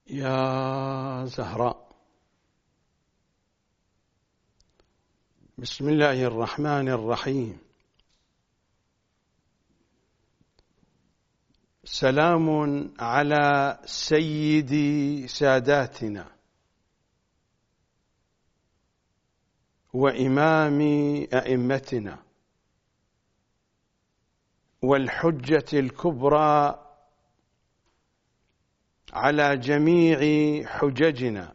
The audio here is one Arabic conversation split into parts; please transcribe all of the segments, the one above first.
يا زهراء، بسم الله الرحمن الرحيم. سلام على سيد ساداتنا وإمام أئمتنا والحجة الكبرى على جميع حججنا.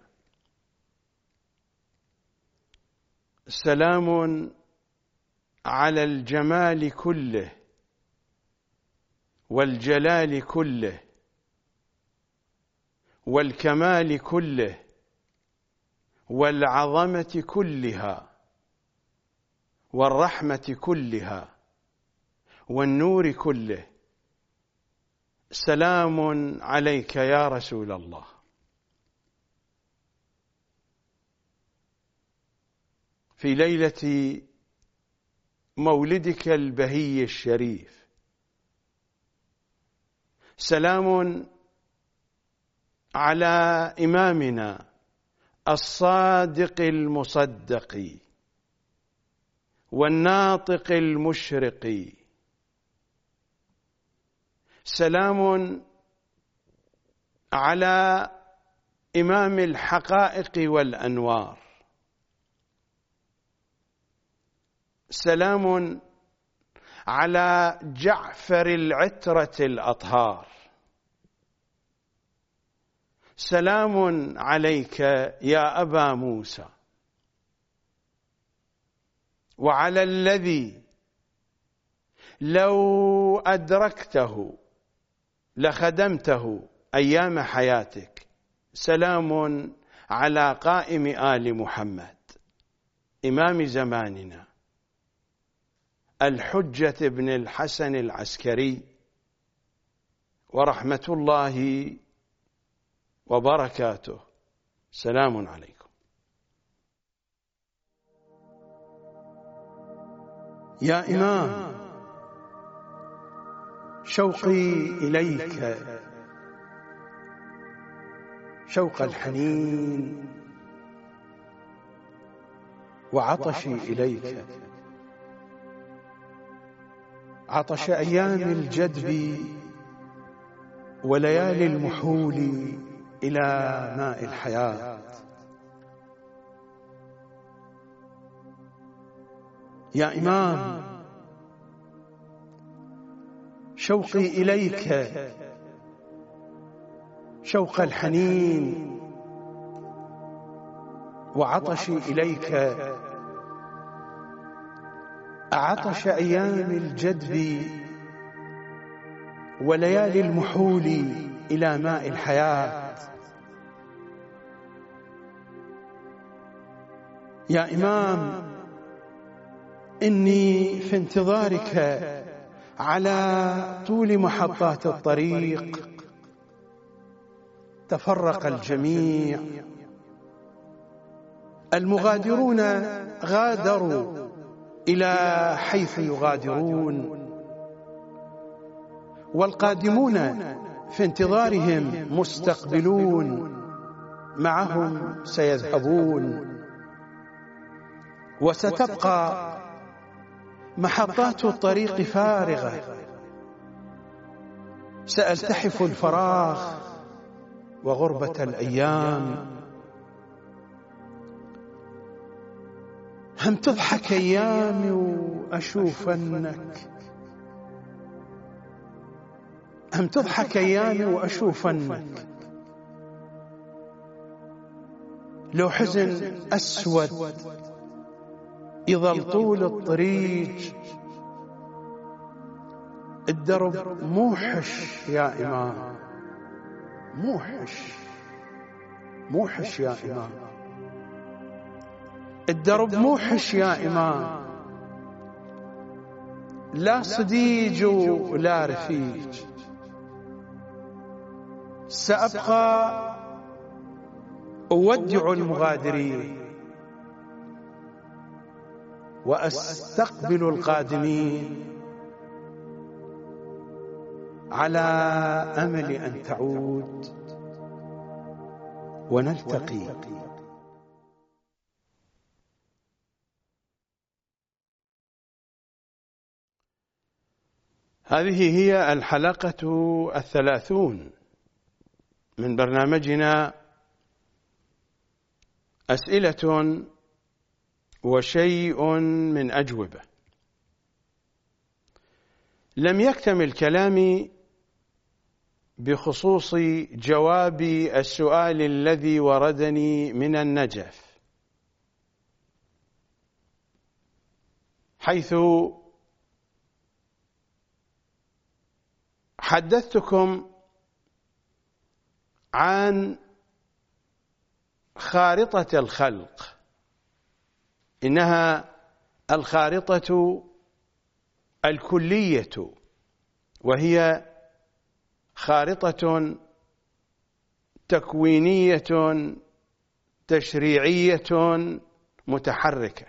سلام على الجمال كله والجلال كله والكمال كله والعظمة كلها والرحمة كلها والنور كله. سلام عليك يا رسول الله. في ليلة مولدك البهي الشريف، سلام على إمامنا الصادق المصدق والناطق المشرق. سلام على إمام الحقائق والأنوار. سلام على جعفر العترة الأطهار. سلام عليك يا أبا موسى، وعلى الذي لو أدركته لخدمته أيام حياتك. سلام على قائم آل محمد إمام زماننا الحجة بن الحسن العسكري، ورحمة الله وبركاته. سلام عليكم. يا إمام، شوقي إليك شوق الحنين، وعطشي إليك عطش أيام الجدب وليالي المحول إلى ماء الحياة. يا إمام، شوقي إليك شوق الحنين، وعطشي إليك عطش أيام الجدب وليالي المحول إلى ماء الحياة. يا إمام، إني في انتظارك على طول محطات الطريق. تفرق الجميع، المغادرون غادروا إلى حيث يغادرون، والقادمون في انتظارهم مستقبلون، معهم سيذهبون، وستبقى محطات الطريق فارغة. سألتحف الفراغ وغربة الأيام. هم تضحك أيامي وأشوفنك، هم تضحك أيامي وأشوفنك. لو حزن أسود يظل طول الطريق، الدرب موحش يا إمام، موحش موحش يا إمام، الدرب موحش يا إمام. لا صديج ولا رفيج، سأبقى أودع المغادرين وأستقبل القادمين، على أمل أن تعود ونلتقي. هذه هي الحلقة 30 من برنامجنا أسئلة وشيء من أجوبة. لم يكتمل كلامي بخصوص جواب السؤال الذي وردني من النجف، حيث حدثتكم عن خارطة الخلق، إنها الخارطة الكلية، وهي خارطة تكوينية تشريعية متحركة.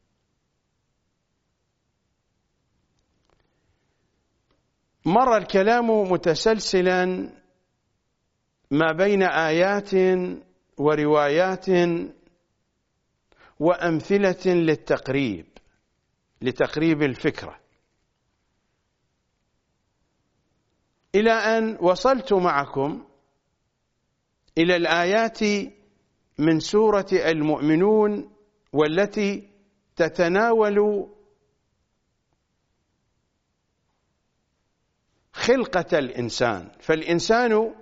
مر الكلام متسلسلا ما بين آيات وروايات وأمثلة لتقريب الفكرة، إلى أن وصلت معكم إلى الآيات من سورة المؤمنون، والتي تتناول خلقة الإنسان. فالإنسان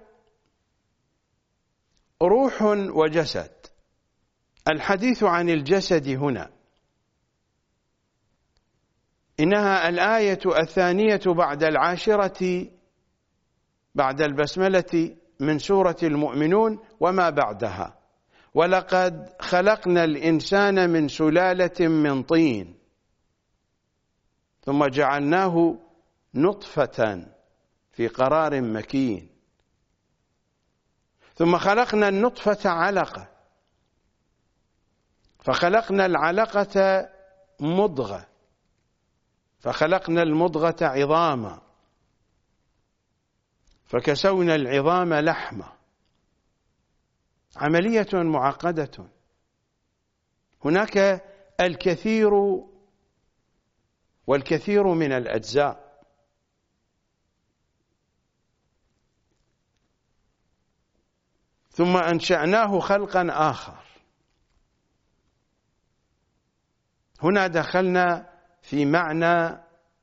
روح وجسد. الحديث عن الجسد هنا إنها الآية 2 بعد 10 بعد البسملة من سورة المؤمنون وما بعدها: ولقد خلقنا الإنسان من سلالة من طين ثم جعلناه نطفة في قرار مكين ثم خلقنا النطفة علقة فخلقنا العلقة مضغة فخلقنا المضغة عظاما فكسونا العظام لحما. عملية معقدة، هناك الكثير والكثير من الأجزاء. ثم أنشأناه خلقا آخر. هنا دخلنا في معنى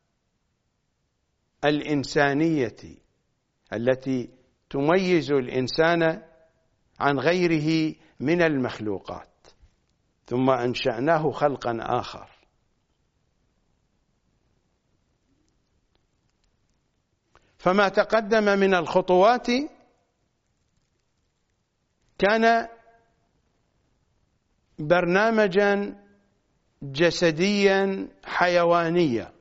الإنسانية التي تميز الإنسان عن غيره من المخلوقات. ثم أنشأناه خلقا آخر. فما تقدم من الخطوات كان برنامجا جسديا حيوانيا،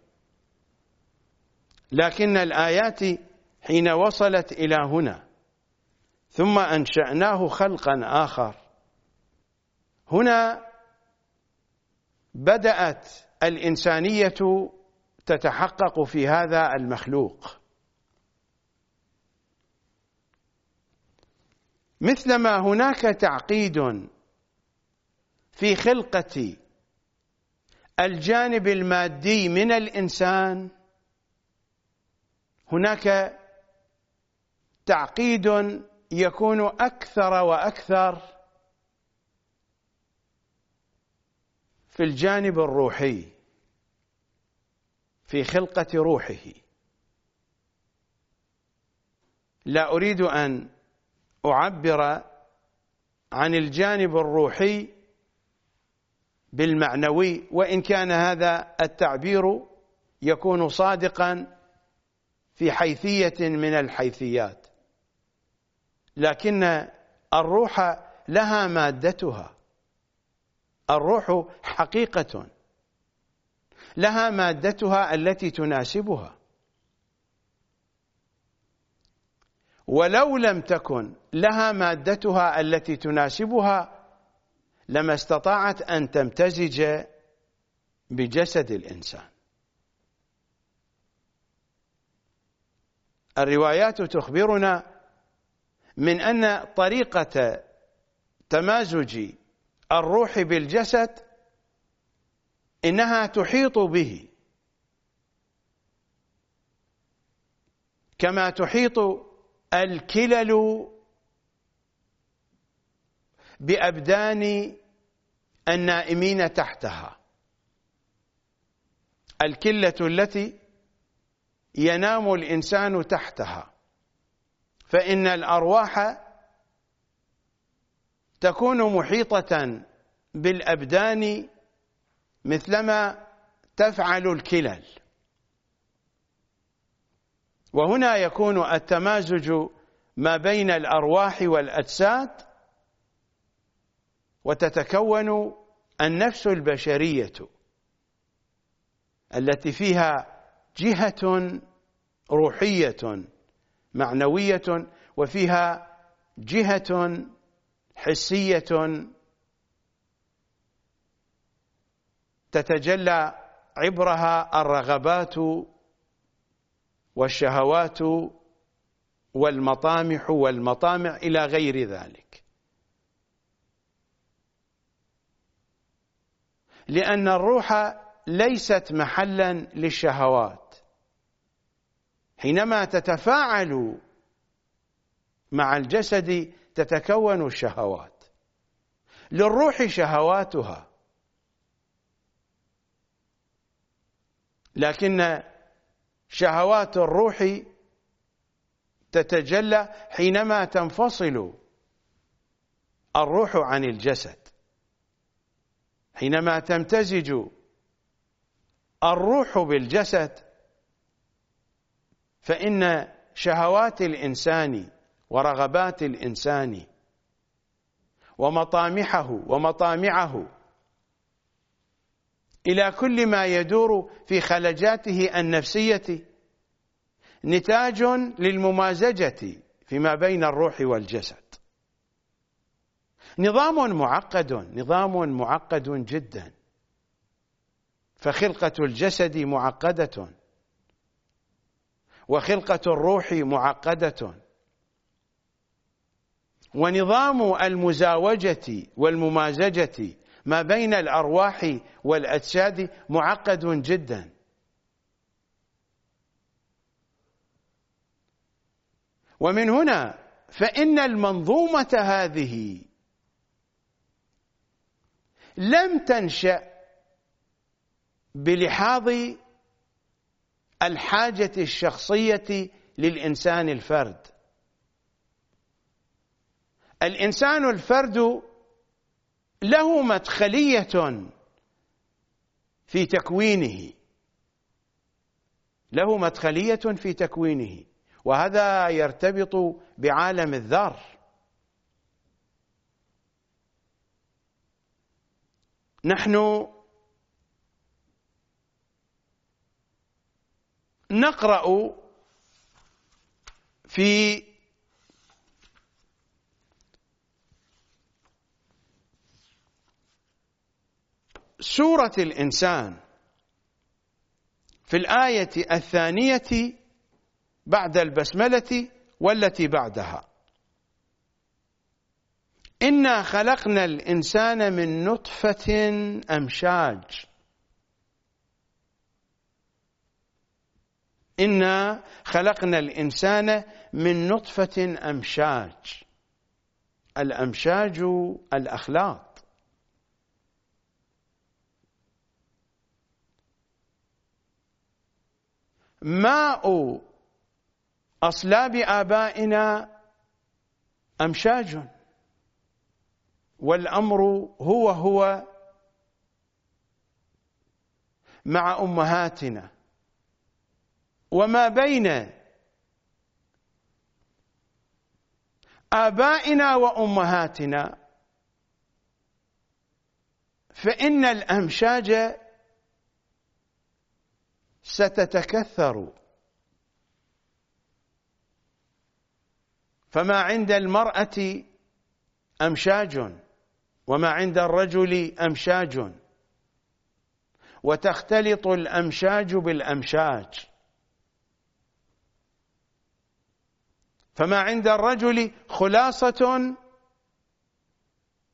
لكن الآيات حين وصلت إلى هنا ثم أنشأناه خلقا آخر، هنا بدأت الإنسانية تتحقق في هذا المخلوق. مثلما هناك تعقيد في خلقة الجانب المادي من الإنسان، هناك تعقيد يكون أكثر وأكثر في الجانب الروحي، في خلقة روحه. لا أريد أن أعبر عن الجانب الروحي بالمعنوي، وإن كان هذا التعبير يكون صادقا في حيثية من الحيثيات، لكن الروح لها مادتها. الروح حقيقة لها مادتها التي تناسبها، ولو لم تكن لها مادتها التي تناسبها لما استطاعت أن تمتزج بجسد الإنسان. الروايات تخبرنا من أن طريقة تمازج الروح بالجسد إنها تحيط به كما تحيط الكلل بأبدان النائمين تحتها. الكلة التي ينام الإنسان تحتها، فإن الأرواح تكون محيطة بالأبدان مثلما تفعل الكلل. وهنا يكون التمازج ما بين الأرواح والأجساد، وتتكون النفس البشرية التي فيها جهة روحية معنوية، وفيها جهة حسية تتجلى عبرها الرغبات والشهوات والمطامح والمطامع إلى غير ذلك. لأن الروح ليست محلا للشهوات، حينما تتفاعل مع الجسد تتكون الشهوات. للروح شهواتها، لكن شهوات الروح تتجلى حينما تنفصل الروح عن الجسد، حينما تمتزج الروح بالجسد، فإن شهوات الإنسان ورغبات الإنسان ومطامحه ومطامعه إلى كل ما يدور في خلجاته النفسية نتاج للممازجة فيما بين الروح والجسد. نظام معقد جدا، فخلقة الجسد معقدة، وخلقة الروح معقدة، ونظام المزاوجة والممازجة ما بين الأرواح والأجساد معقد جدا. ومن هنا فإن المنظومة هذه لم تنشأ بلحاظ الحاجة الشخصية للإنسان الفرد. الإنسان الفرد له مدخلية في تكوينه، وهذا يرتبط بعالم الذر. نحن نقرأ في سورة الإنسان في الآية 2 بعد البسملة والتي بعدها: إنا خلقنا الإنسان من نطفة أمشاج. إنا خلقنا الإنسان من نطفة أمشاج. الأمشاج الأخلاط. ماء أصلاب آبائنا أمشاج، والأمر هو مع أمهاتنا. وما بين آبائنا وأمهاتنا فإن الأمشاج ستتكثر، فما عند المرأة أمشاج، وما عند الرجل أمشاج، وتختلط الأمشاج بالأمشاج. فما عند الرجل خلاصة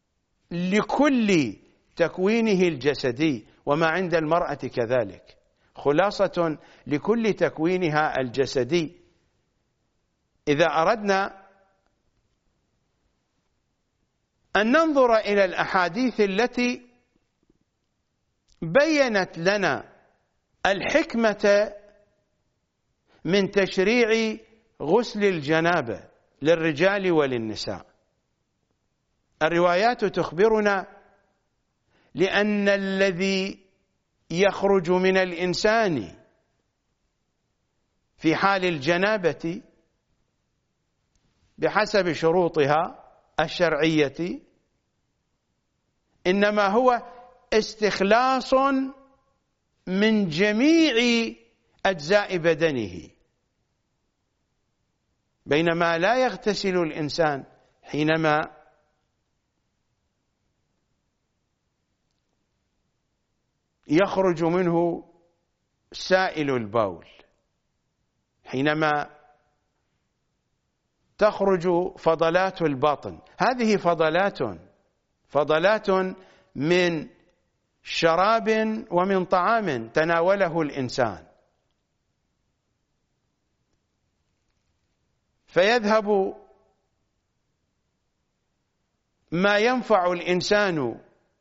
لكل تكوينه الجسدي، وما عند المرأة كذلك، خلاصة لكل تكوينها الجسدي. إذا أردنا أن ننظر إلى الأحاديث التي بيّنت لنا الحكمة من تشريع غسل الجنابة للرجال وللنساء، الروايات تخبرنا لأن الذي يخرج من الإنسان في حال الجنابة بحسب شروطها الشرعية إنما هو استخلاص من جميع أجزاء بدنه، بينما لا يغتسل الإنسان حينما يخرج منه سائل البول، حينما تخرج فضلات البطن، هذه فضلات من شراب ومن طعام تناوله الإنسان، فيذهب ما ينفع الإنسان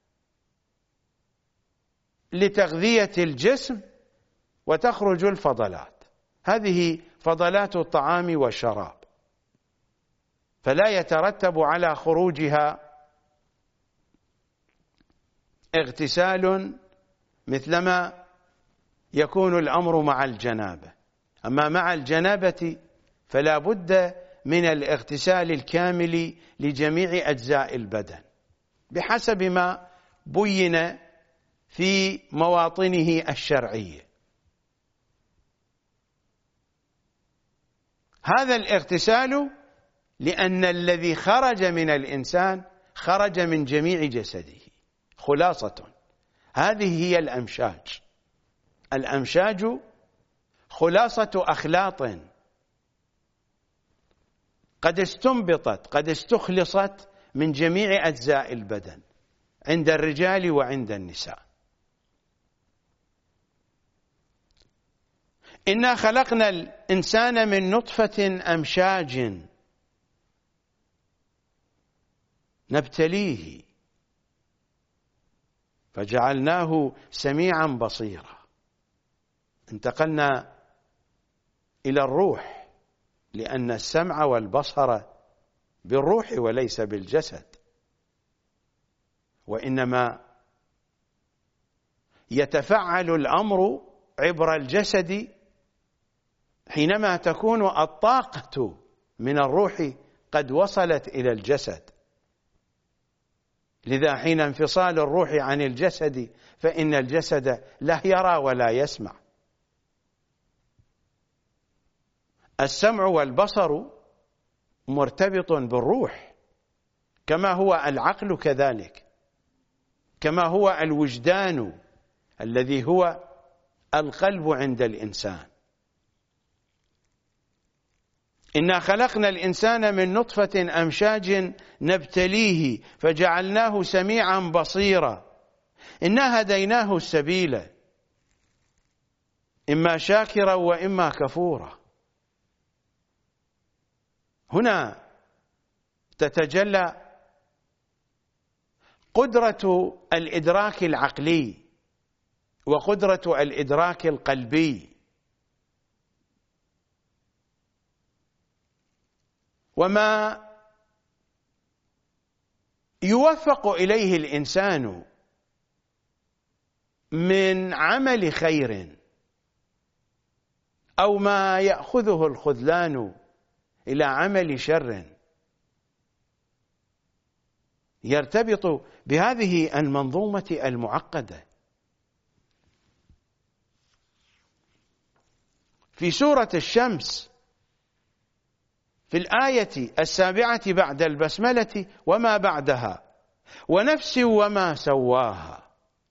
لتغذية الجسم وتخرج الفضلات، هذه فضلات الطعام والشراب، فلا يترتب على خروجها اغتسال مثلما يكون الأمر مع الجنابة. أما مع الجنابة فلا بد من الاغتسال الكامل لجميع أجزاء البدن بحسب ما بين في مواطنه الشرعية. هذا الاغتسال لأن الذي خرج من الإنسان خرج من جميع جسده، خلاصة هذه هي الأمشاج. الأمشاج خلاصة أخلاط قد استنبطت قد استخلصت من جميع أجزاء البدن عند الرجال وعند النساء. إنا خلقنا الإنسان من نطفة أمشاج نبتليه فجعلناه سميعا بصيرا. انتقلنا إلى الروح، لأن السمع والبصر بالروح وليس بالجسد، وإنما يتفعل الأمر عبر الجسد حينما تكون الطاقة من الروح قد وصلت إلى الجسد. لذا حين انفصال الروح عن الجسد فإن الجسد لا يرى ولا يسمع. السمع والبصر مرتبط بالروح، كما هو العقل كذلك، كما هو الوجدان الذي هو القلب عند الإنسان. إنا خلقنا الإنسان من نطفة أمشاج نبتليه فجعلناه سميعا بصيرا. إنا هديناه السبيل إما شاكرا وإما كفورا. هنا تتجلى قدرة الإدراك العقلي وقدرة الإدراك القلبي، وما يوفق إليه الإنسان من عمل خير أو ما يأخذه الخذلان إلى عمل شر يرتبط بهذه المنظومة المعقدة. في سورة الشمس في الآية 7 بعد البسملة وما بعدها: ونفس وما سواها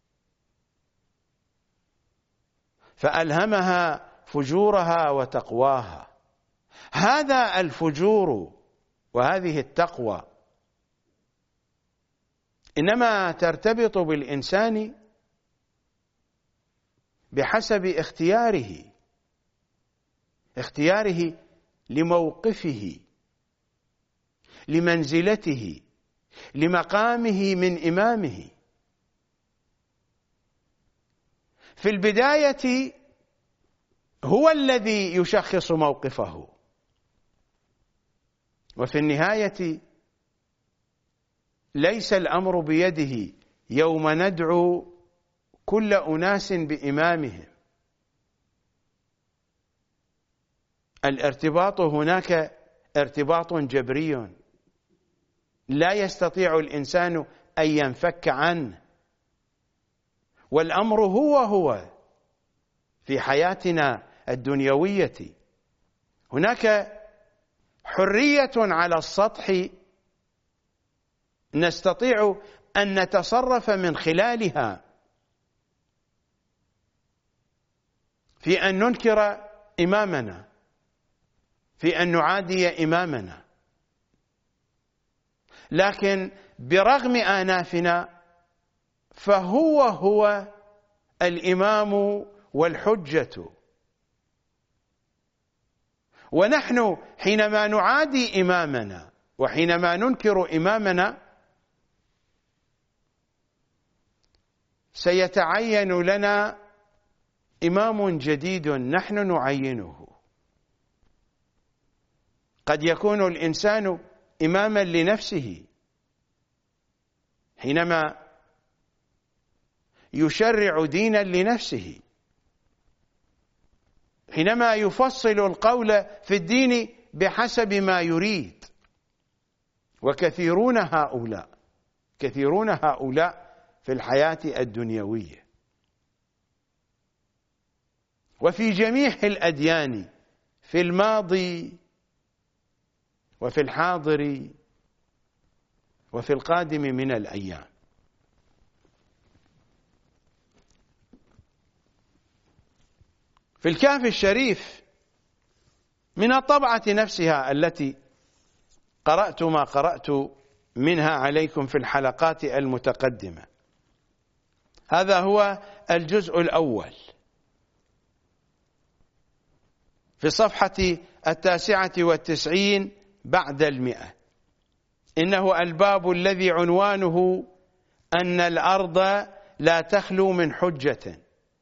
فألهمها فجورها وتقواها. هذا الفجور وهذه التقوى إنما ترتبط بالإنسان بحسب اختياره لموقفه، لمنزلته، لمقامه من إمامه. في البداية هو الذي يشخص موقفه، وفي النهاية ليس الأمر بيده يوم ندعو كل أناس بإمامهم. الارتباط هناك ارتباط جبري لا يستطيع الإنسان أن ينفك عنه، والأمر هو في حياتنا الدنيوية. هناك حرية على السطح نستطيع أن نتصرف من خلالها في أن ننكر إمامنا، في أن نعادي إمامنا، لكن برغم آنافنا فهو الإمام والحجة. ونحن حينما نعادي إمامنا وحينما ننكر إمامنا سيتعين لنا إمام جديد نحن نعينه. قد يكون الإنسان إماما لنفسه حينما يشرع دينا لنفسه، حينما يفصل القول في الدين بحسب ما يريد. وكثيرون هؤلاء في الحياة الدنيوية وفي جميع الأديان، في الماضي وفي الحاضر وفي القادم من الأيام. في الكهف الشريف من الطبعة نفسها التي قرأت ما قرأت منها عليكم في الحلقات المتقدمة، هذا هو الجزء الأول في صفحة 99 بعد 100. إنه الباب الذي عنوانه أن الأرض لا تخلو من حجة.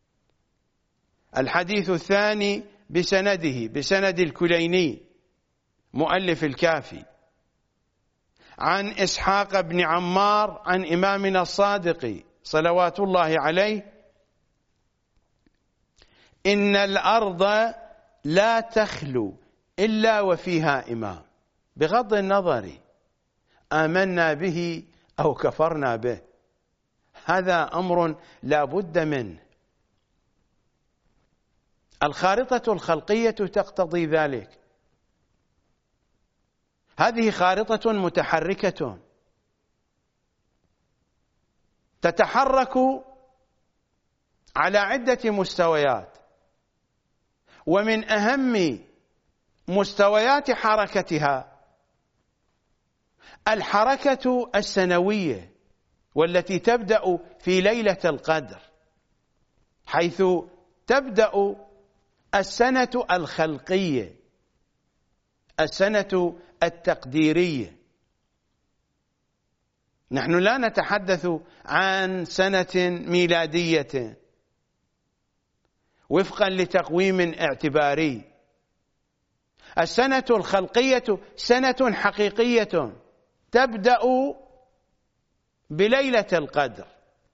الحديث الثاني بسند الكليني مؤلف الكافي عن إسحاق بن عمار عن إمامنا الصادق صلوات الله عليه: إن الأرض لا تخلو إلا وفيها إمام، بغض النظر آمنا به أو كفرنا به. هذا أمر لا بد منه. الخارطة الخلقية تقتضي ذلك. هذه خارطة متحركة تتحرك على عدة مستويات، ومن أهم مستويات حركتها الحركة السنوية، والتي تبدأ في ليلة القدر، حيث تبدأ السنة الخلقية، السنة التقديرية. نحن لا نتحدث عن سنة ميلادية وفقا لتقويم اعتباري. السنة الخلقية سنة حقيقية تبدأ بليلة القدر،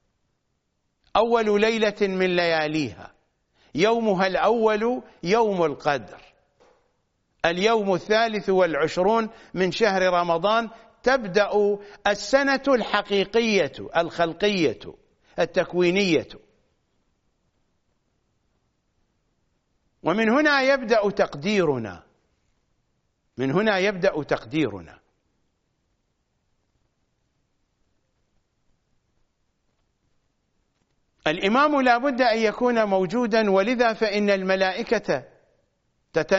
أول ليلة من لياليها، يومها الأول يوم القدر. اليوم 23 من شهر رمضان تبدأ السنة الحقيقية الخلقية التكوينية، ومن هنا يبدأ تقديرنا، من هنا يبدأ تقديرنا. الإمام لا بد أن يكون موجودا، ولذا فإن الملائكة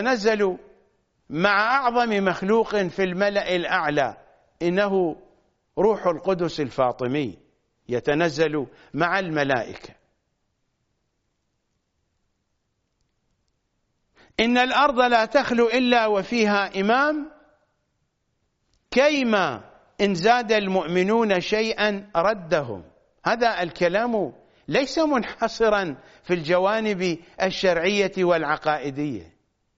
تتنزل مع أعظم مخلوق في الملأ الأعلى، إنه روح القدس الفاطمي يتنزل مع الملائكة. إن الأرض لا تخلو إلا وفيها إمام، كيما إن زاد المؤمنون شيئا ردهم. هذا الكلام ليس منحصرا في الجوانب الشرعية والعقائدية،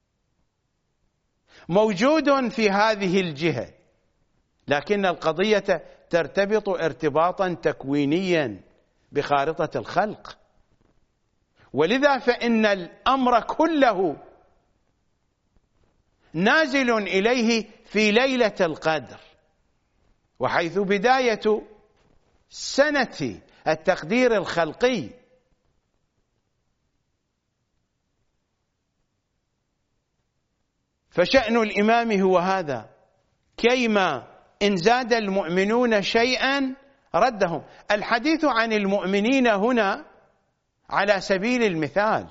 موجود في هذه الجهة، لكن القضية ترتبط ارتباطا تكوينيا بخارطة الخلق. ولذا فإن الأمر كله نازل إليه في ليلة القدر، وحيث بداية سنة التقدير الخلقي. فشأن الإمام هو هذا، كيما إن زاد المؤمنون شيئا ردهم. الحديث عن المؤمنين هنا على سبيل المثال،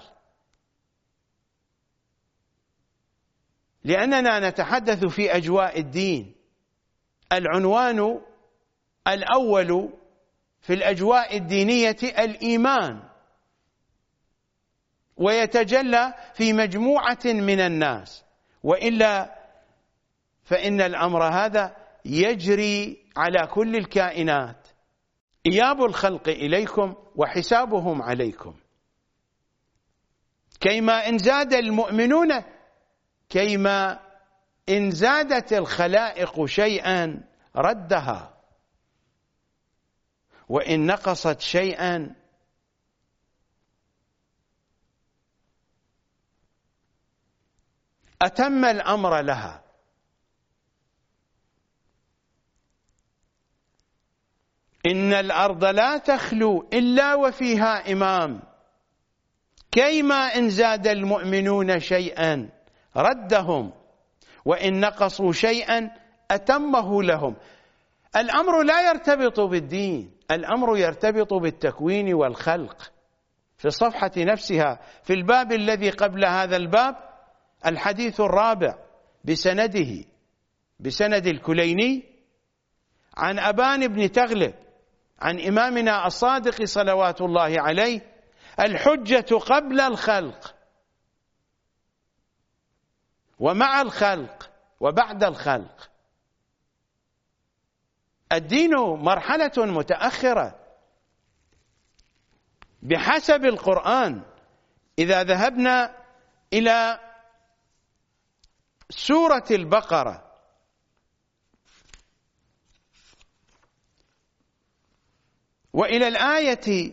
لأننا نتحدث في أجواء الدين. العنوان الأول في الأجواء الدينية الإيمان، ويتجلى في مجموعة من الناس، وإلا فإن الأمر هذا يجري على كل الكائنات. إياب الخلق إليكم وحسابهم عليكم. كيما إن زاد المؤمنون، كيما إن زادت الخلائق شيئا ردها، وإن نقصت شيئا أتم الأمر لها. إن الأرض لا تخلو إلا وفيها إمام، كيما إن زاد المؤمنون شيئا ردهم، وإن نقصوا شيئا أتمه لهم. الأمر لا يرتبط بالدين، الأمر يرتبط بالتكوين والخلق. في الصفحة نفسها في الباب الذي قبل هذا الباب الحديث الرابع بسند الكليني عن أبان بن تغلب عن إمامنا الصادق صلوات الله عليه: الحجة قبل الخلق ومع الخلق وبعد الخلق. الدين مرحلة متأخرة بحسب القرآن. إذا ذهبنا إلى سورة البقرة وإلى الآية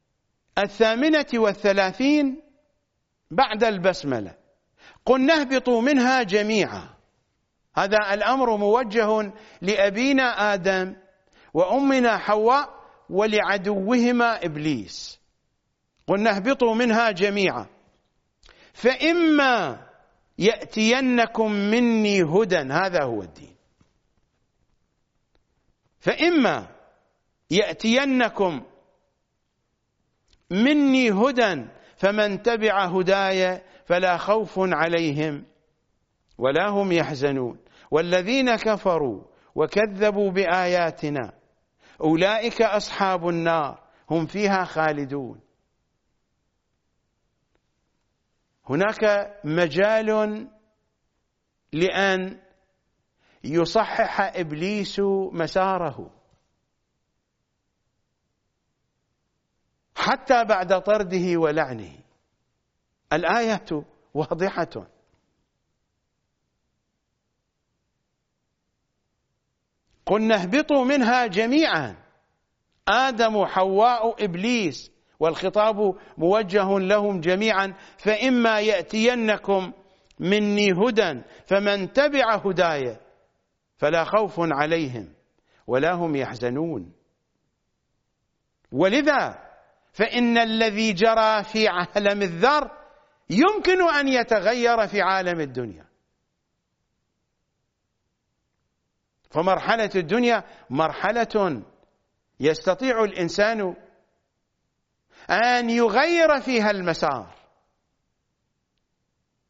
38 بعد البسملة: قلنا اهبطوا منها جميعا. هذا الأمر موجه لأبينا آدم وأمنا حواء ولعدوهما إبليس. قلنا اهبطوا منها جميعا فإما يأتينكم مني هدى. هذا هو الدين. فإما يأتينكم مني هدى فمن تبع هداي فلا خوف عليهم ولا هم يحزنون والذين كفروا وكذبوا بآياتنا أولئك أصحاب النار هم فيها خالدون. هناك مجال لأن يصحح إبليس مساره حتى بعد طرده ولعنه. الآية واضحة. قلنا اهبطوا منها جميعا، آدم حواء إبليس، والخطاب موجه لهم جميعا. فإما يأتينكم مني هدى فمن تبع هداي فلا خوف عليهم ولا هم يحزنون. ولذا فإن الذي جرى في عالم الذر يمكن أن يتغير في عالم الدنيا. فمرحلة الدنيا مرحلة يستطيع الإنسان أن يغير فيها المسار،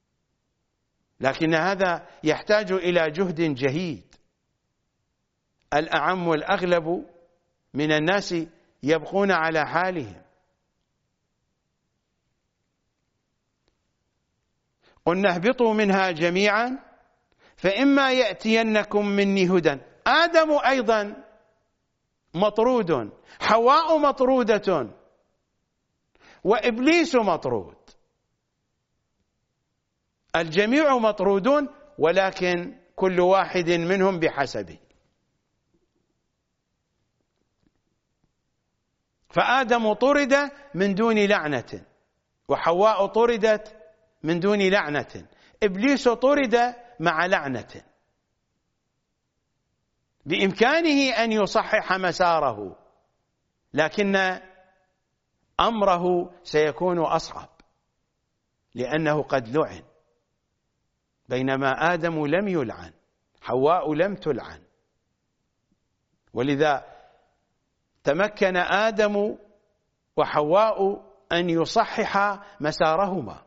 لكن هذا يحتاج إلى جهد جهيد. الأعم والأغلب من الناس يبقون على حالهم. قلنا اهبطوا منها جميعا فإما يأتينكم مني هدى. آدم أيضا مطرود، حواء مطرودة، وإبليس مطرود، الجميع مطرودون، ولكن كل واحد منهم بحسبه. فآدم طرد من دون لعنة، وحواء طردت من دون لعنة، إبليس طرد مع لعنة. بإمكانه أن يصحح مساره، لكن أمره سيكون أصعب لأنه قد لعن، بينما آدم لم يلعن، حواء لم تلعن، ولذا تمكن آدم وحواء أن يصحح مسارهما.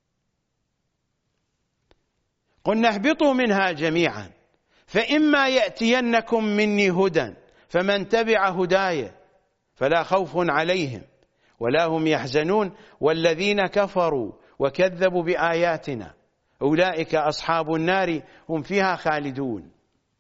قلنا اهبطوا منها جميعا فإما يأتينكم مني هدى فمن تبع هداي فلا خوف عليهم ولا هم يحزنون والذين كفروا وكذبوا بآياتنا أولئك أصحاب النار هم فيها خالدون.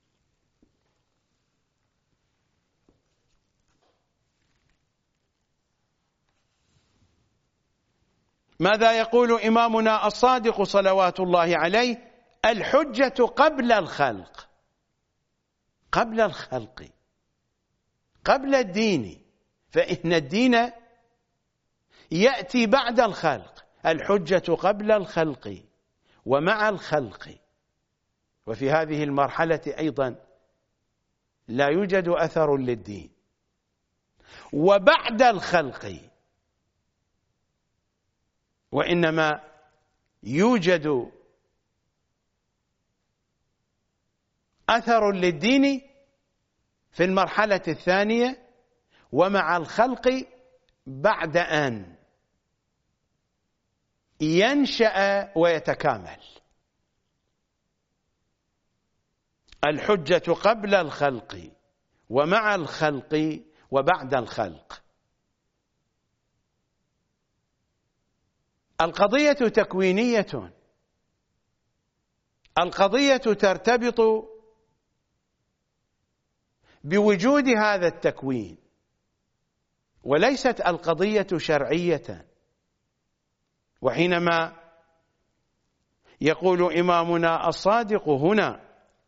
ماذا يقول إمامنا الصادق صلوات الله عليه؟ الحجة قبل الخلق، قبل الخلق، قبل الدين، فإن الدين يأتي بعد الخلق. الحجة قبل الخلق ومع الخلق، وفي هذه المرحلة أيضا لا يوجد أثر للدين. وبعد الخلق وإنما يوجد أثر للدين في المرحلة الثانية ومع الخلق بعد أن ينشأ ويتكامل. الحجة قبل الخلق ومع الخلق وبعد الخلق. القضية تكوينية، القضية ترتبط بوجود هذا التكوين، وليست القضية شرعية. وحينما يقول إمامنا الصادق هنا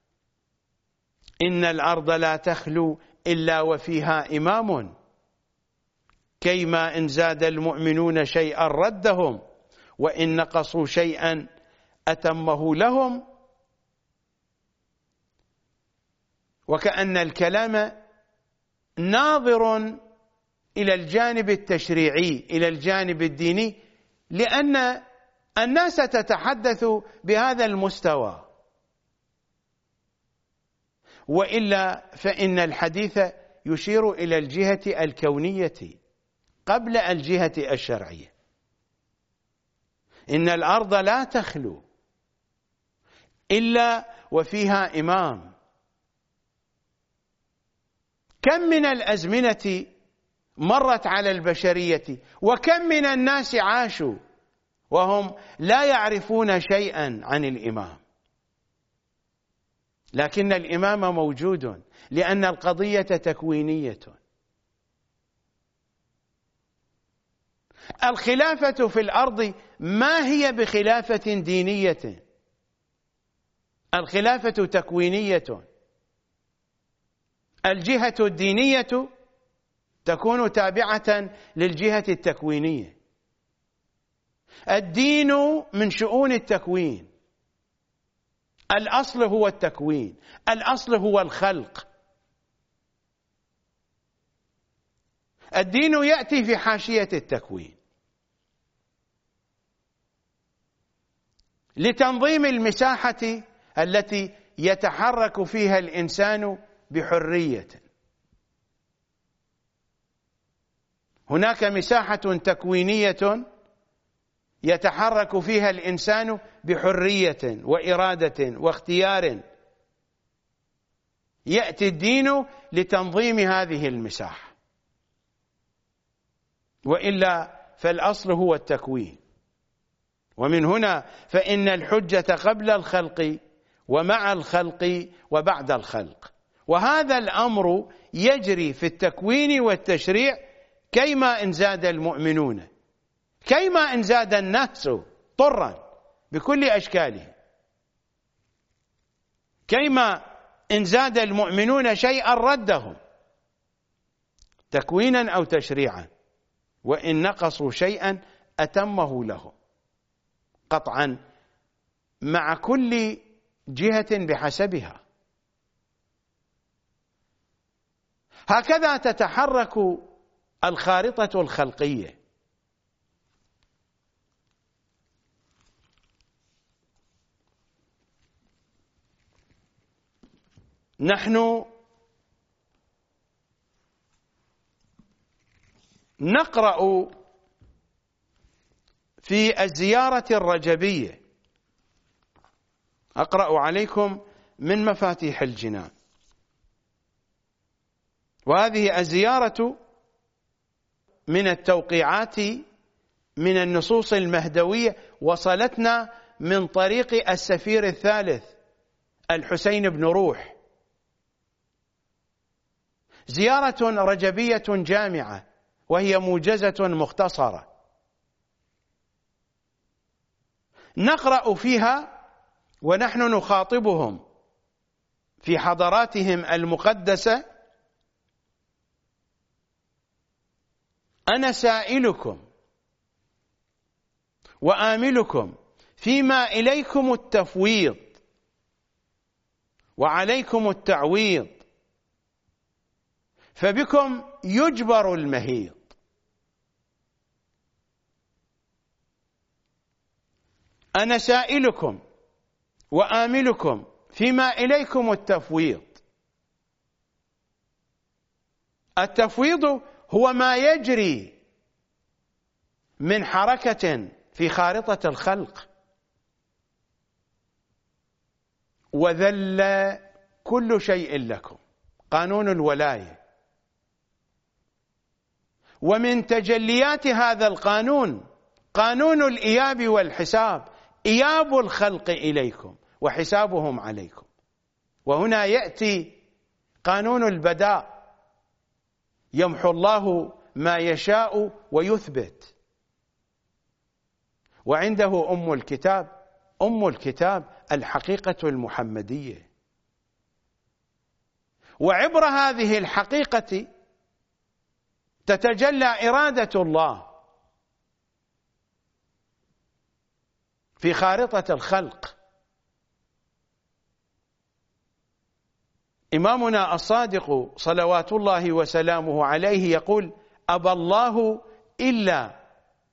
إن الأرض لا تخلو إلا وفيها إمام كيما إن زاد المؤمنون شيئا ردهم وإن نقصوا شيئا أتمه لهم، وكأن الكلام ناظر إلى الجانب التشريعي، إلى الجانب الديني، لأن الناس تتحدث بهذا المستوى، وإلا فإن الحديث يشير إلى الجهة الكونية قبل الجهة الشرعية. إن الأرض لا تخلو إلا وفيها إمام. كم من الأزمنة مرت على البشرية، وكم من الناس عاشوا وهم لا يعرفون شيئا عن الإمام، لكن الإمام موجود لأن القضية تكوينية. الخلافة في الأرض ما هي بخلافة دينية، الخلافة تكوينية. الجهة الدينية تكون تابعة للجهة التكوينية. الدين من شؤون التكوين، الأصل هو التكوين، الأصل هو الخلق. الدين يأتي في حاشية التكوين لتنظيم المساحة التي يتحرك فيها الإنسان بحرية. هناك مساحة تكوينية يتحرك فيها الإنسان بحرية وإرادة واختيار، يأتي الدين لتنظيم هذه المساحة، وإلا فالأصل هو التكوين. ومن هنا فإن الحجة قبل الخلق ومع الخلق وبعد الخلق، وهذا الأمر يجري في التكوين والتشريع كيما إن زاد المؤمنون، كيما إن زاد الناس طرا بكل أشكاله، كيما إن زاد المؤمنون شيئا ردهم تكوينا أو تشريعا، وإن نقصوا شيئا أتمه لهم قطعا، مع كل جهة بحسبها. هكذا تتحرك الخارطة الخلقية. نحن نقرأ في الزيارة الرجبية، أقرأ عليكم من مفاتيح الجنان، وهذه الزيارة من التوقيعات من النصوص المهدوية، وصلتنا من طريق السفير الثالث الحسين بن روح، زيارة رجبية جامعة وهي موجزة مختصرة، نقرأ فيها ونحن نخاطبهم في حضراتهم المقدسة: أنا سائلكم وآملكم فيما إليكم التفويض وعليكم التعويض، فبكم يجبر المهيض. أنا سائلكم وآملكم فيما إليكم التفويض. التفويض هو ما يجري من حركة في خارطة الخلق، وذل كل شيء لكم، قانون الولاية. ومن تجليات هذا القانون قانون الإياب والحساب، إياب الخلق إليكم وحسابهم عليكم. وهنا يأتي قانون البداء، يمحو الله ما يشاء ويثبت، وعنده أم الكتاب الحقيقة المحمدية. وعبر هذه الحقيقة تتجلى إرادة الله في خارطة الخلق. إمامنا الصادق صلوات الله وسلامه عليه يقول: أبى الله إلا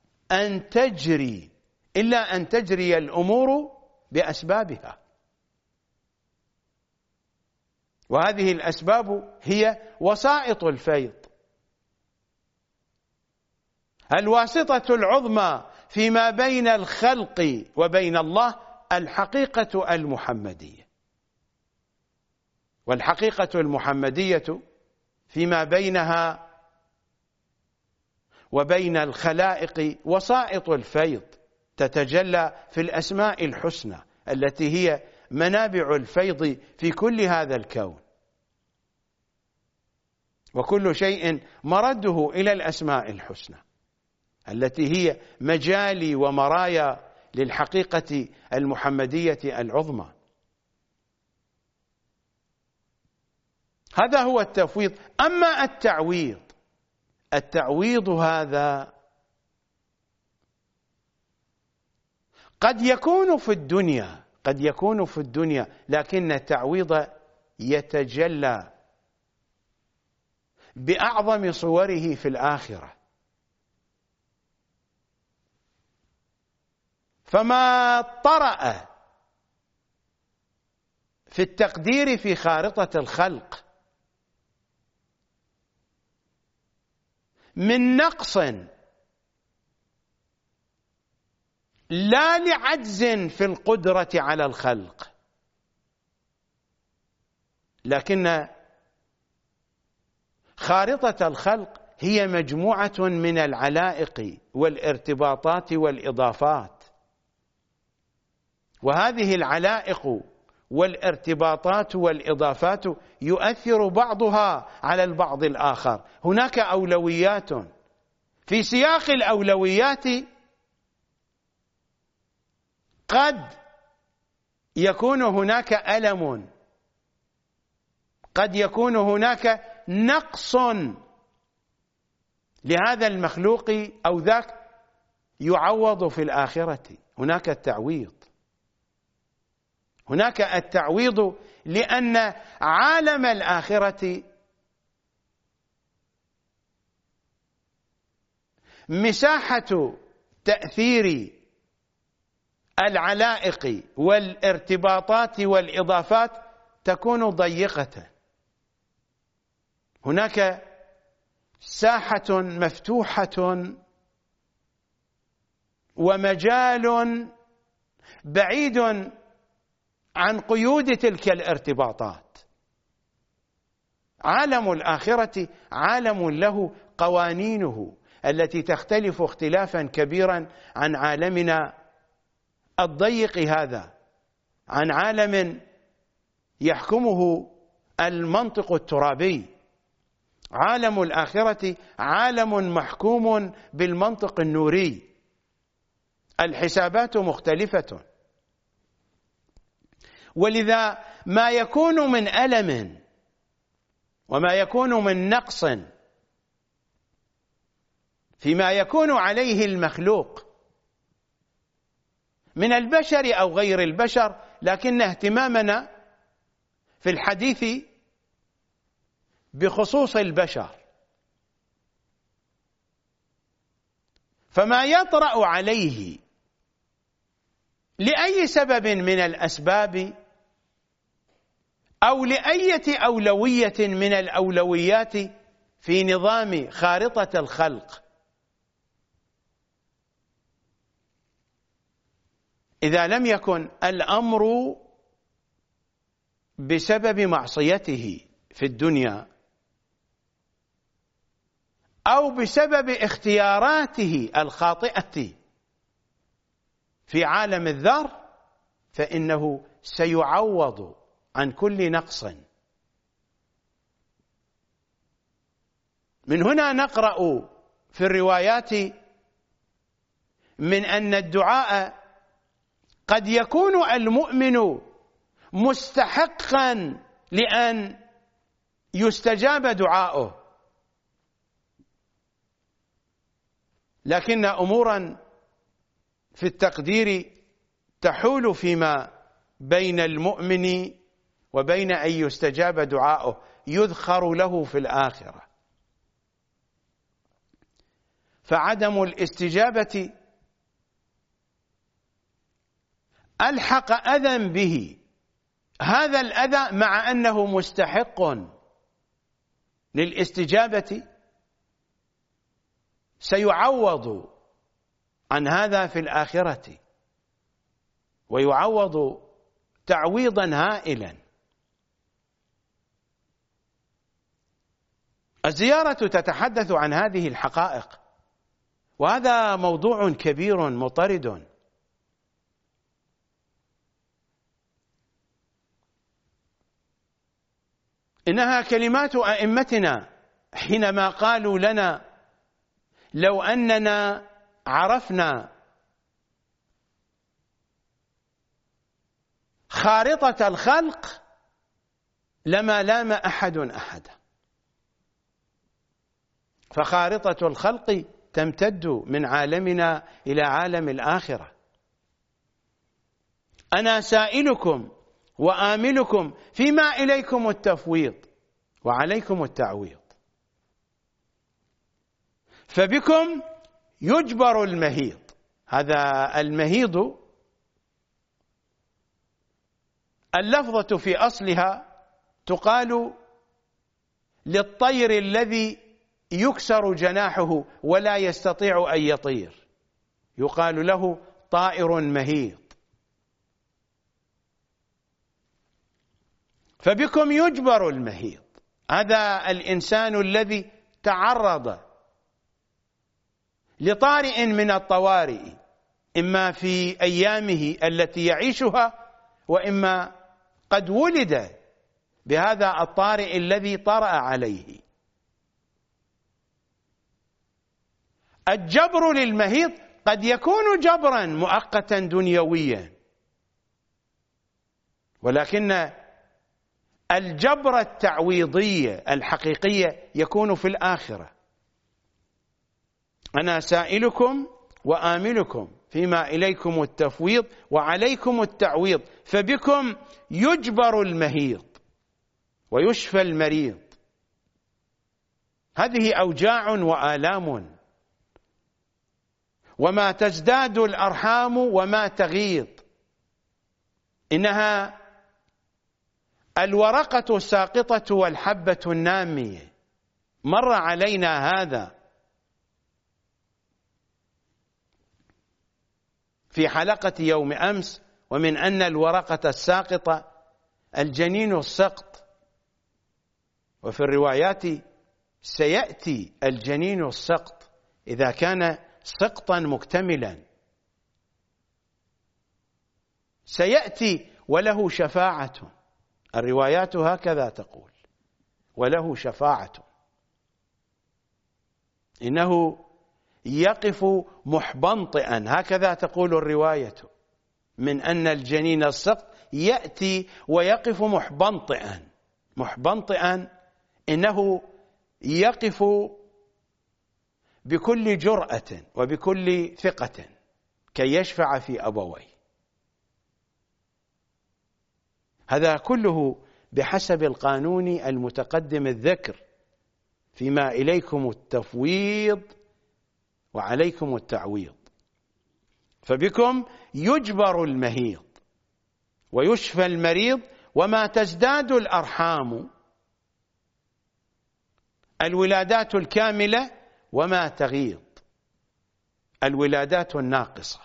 أن تجري الأمور بأسبابها، وهذه الأسباب هي وسائط الفيض. الواسطة العظمى فيما بين الخلق وبين الله الحقيقة المحمدية، والحقيقة المحمدية فيما بينها وبين الخلائق وسائط الفيض تتجلى في الأسماء الحسنى التي هي منابع الفيض في كل هذا الكون، وكل شيء مرده إلى الأسماء الحسنى التي هي مجالي ومرايا للحقيقة المحمدية العظمى. هذا هو التفويض. أما التعويض هذا قد يكون في الدنيا، لكن التعويض يتجلى بأعظم صوره في الآخرة. فما طرأ في التقدير في خارطة الخلق من نقص لا لعجز في القدرة على الخلق، لكن خارطة الخلق هي مجموعة من العلائق والارتباطات والإضافات، وهذه العلائق والارتباطات والإضافات يؤثر بعضها على البعض الآخر. هناك أولويات، في سياق الأولويات قد يكون هناك ألم، قد يكون هناك نقص لهذا المخلوق أو ذاك، يعوض في الآخرة. هناك التعويض، هناك التعويض، لأن عالم الآخرة مساحة تأثير العلائق والارتباطات والإضافات تكون ضيقة. هناك ساحة مفتوحة ومجال بعيد عن قيود تلك الارتباطات. عالم الآخرة عالم له قوانينه التي تختلف اختلافا كبيرا عن عالمنا الضيق هذا، عن عالم يحكمه المنطق الترابي. عالم الآخرة عالم محكوم بالمنطق النوري، الحسابات مختلفة، ولذا ما يكون من ألم وما يكون من نقص فيما يكون عليه المخلوق من البشر أو غير البشر، لكن اهتمامنا في الحديث بخصوص البشر، فما يطرأ عليه لأي سبب من الأسباب أو لأية أولوية من الأولويات في نظام خارطة الخلق، إذا لم يكن الأمر بسبب معصيته في الدنيا أو بسبب اختياراته الخاطئة في عالم الذر، فإنه سيعوض عن كل نقص. من هنا نقرأ في الروايات من أن الدعاء قد يكون المؤمن مستحقا لأن يستجاب دعاؤه، لكن أمورا في التقدير تحول فيما بين المؤمن وبين أن يستجاب دعاؤه، يذخر له في الآخرة. فعدم الاستجابة ألحق أذى به، هذا الأذى مع أنه مستحق للاستجابة سيعوض عن هذا في الآخرة، ويعوض تعويضا هائلا. الزيارة تتحدث عن هذه الحقائق، وهذا موضوع كبير مطرد. إنها كلمات أئمتنا حينما قالوا لنا: لو أننا عرفنا خارطة الخلق لما لام أحد أحدا. فخارطة الخلق تمتد من عالمنا إلى عالم الآخرة. أنا سائلكم وآملكم فيما إليكم التفويض وعليكم التعويض، فبكم يجبر المهيض. هذا المهيض اللفظة في أصلها تقال للطير الذي يكسر جناحه ولا يستطيع أن يطير، يقال له طائر مهيض. فبكم يجبر المهيض. هذا الإنسان الذي تعرض لطارئ من الطوارئ، إما في أيامه التي يعيشها، وإما قد ولد بهذا الطارئ الذي طرأ عليه. الجبر للمهيض قد يكون جبرا مؤقتا دنيويا، ولكن الجبر التعويضي الحقيقي يكون في الآخرة. أنا سائلكم وآملكم فيما إليكم التفويض وعليكم التعويض، فبكم يجبر المهيض ويشفى المريض. هذه أوجاع وآلام، وما تزداد الأرحام وما تغيض. إنها الورقة الساقطة والحبة النامية، مر علينا هذا في حلقة يوم أمس. ومن أن الورقة الساقطة الجنين السقط، وفي الروايات سيأتي الجنين السقط إذا كان سقطا مكتملا، سيأتي وله شفاعة. الروايات هكذا تقول: وله شفاعة. إنه يقف محبنطئا، هكذا تقول الرواية، من أن الجنين السقط يأتي ويقف محبنطئا. محبنطئا إنه يقف بكل جرأة وبكل ثقة كي يشفع في أبويه. هذا كله بحسب القانون المتقدم الذكر: فيما إليكم التفويض وعليكم التعويض. فبكم يجبر المهيض ويشفى المريض، وما تزداد الأرحام، الولادات الكاملة، وما تغيض، الولادات الناقصة.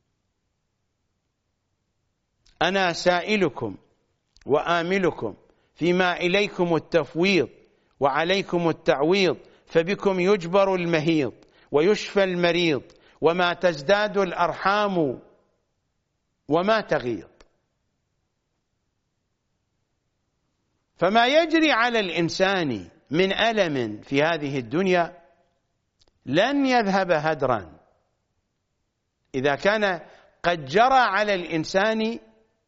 أنا سائلكم وآملكم فيما إليكم التفويض وعليكم التعويض، فبكم يجبر المهيض ويشفى المريض، وما تزداد الأرحام وما تغيض. فما يجري على الإنسان من ألم في هذه الدنيا لن يذهب هدرا إذا كان قد جرى على الإنسان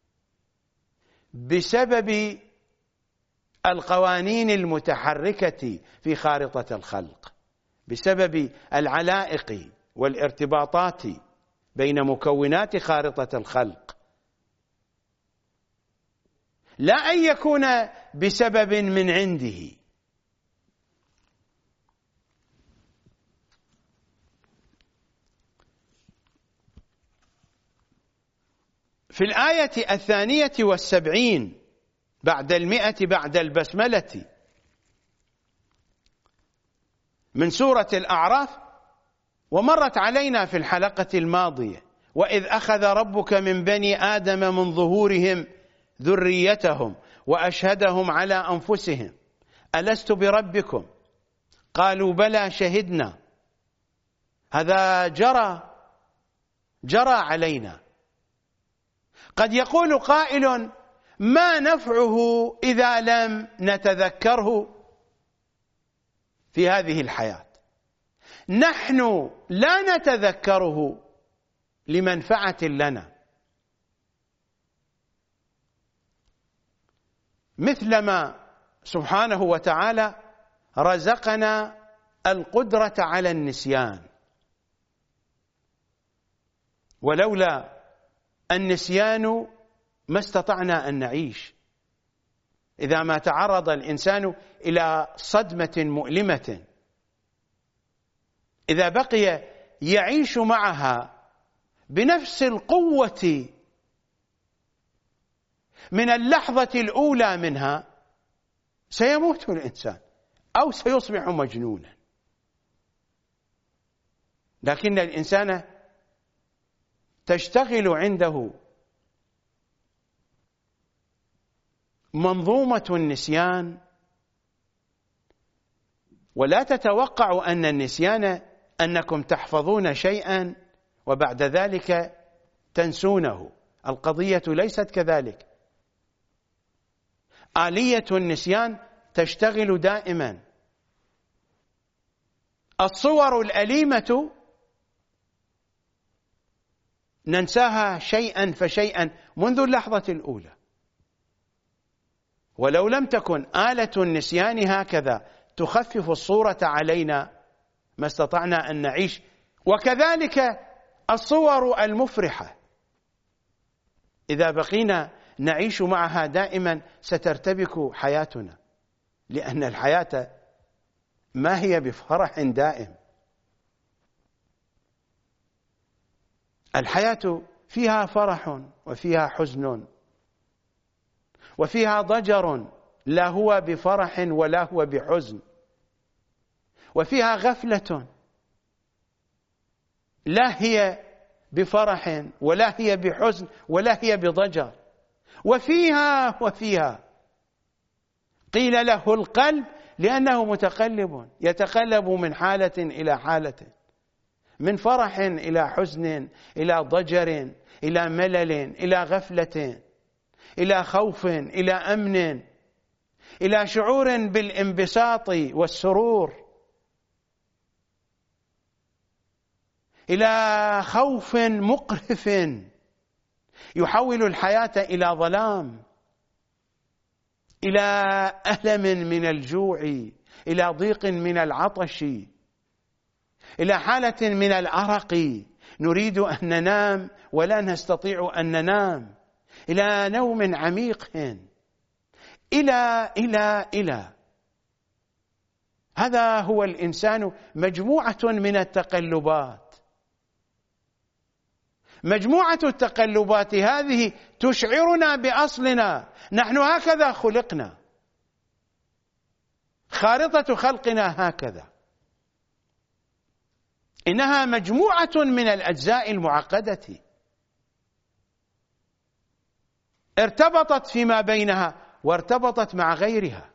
بسبب القوانين المتحركة في خارطة الخلق، بسبب العلائق والارتباطات بين مكونات خارطة الخلق، لا أن يكون بسبب من عنده. في الآية 72 بعد 100 بعد البسملة من سورة الأعراف، ومرت علينا في الحلقة الماضية: وإذ أخذ ربك من بني آدم من ظهورهم ذريتهم وأشهدهم على أنفسهم ألست بربكم قالوا بلى شهدنا. هذا جرى علينا. قد يقول قائل: ما نفعه إذا لم نتذكره في هذه الحياة؟ نحن لا نتذكره لمنفعة لنا، مثلما سبحانه وتعالى رزقنا القدرة على النسيان. ولولا النسيان ما استطعنا أن نعيش. إذا ما تعرض الإنسان إلى صدمة مؤلمة، إذا بقي يعيش معها بنفس القوة من اللحظة الأولى منها، سيموت الإنسان أو سيصبح مجنونا. لكن الإنسان تشتغل عنده منظومة النسيان، ولا تتوقعوا أن النسيان أنكم تحفظون شيئا وبعد ذلك تنسونه. القضية ليست كذلك. آلية النسيان تشتغل دائما. الصور الأليمة ننساها شيئا فشيئا منذ اللحظة الأولى، ولو لم تكن آلة النسيان هكذا تخفف الصورة علينا ما استطعنا أن نعيش. وكذلك الصور المفرحة، إذا بقينا نعيش معها دائما سترتبك حياتنا، لأن الحياة ما هي بفرح دائم. الحياة فيها فرح وفيها حزن وفيها ضجر لا هو بفرح ولا هو بحزن، وفيها غفلة لا هي بفرح ولا هي بحزن ولا هي بضجر، وفيها قيل له القلب لأنه متقلب، يتقلب من حالة إلى حالة، من فرح إلى حزن إلى ضجر إلى ملل إلى غفلة إلى خوف إلى أمن إلى شعور بالانبساط والسرور إلى خوف مقرف يحول الحياة إلى ظلام، إلى ألم من الجوع، إلى ضيق من العطش، إلى حالة من الأرق، نريد أن ننام ولا نستطيع أن ننام، إلى نوم عميق، إلى هذا هو الإنسان، مجموعة من التقلبات. مجموعة التقلبات هذه تشعرنا بأصلنا، نحن هكذا خلقنا، خارطة خلقنا هكذا، إنها مجموعة من الأجزاء المعقدة ارتبطت فيما بينها وارتبطت مع غيرها.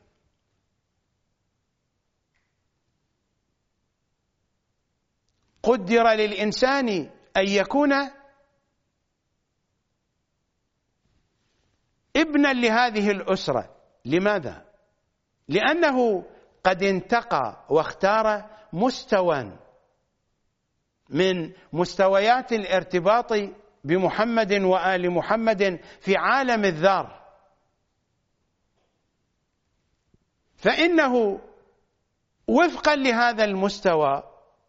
قدر للإنسان أن يكون ابنا لهذه الأسرة. لماذا؟ لأنه قد انتقى واختار مستوى من مستويات الارتباط بمحمد وآل محمد في عالم الذار، فإنه وفقا لهذا المستوى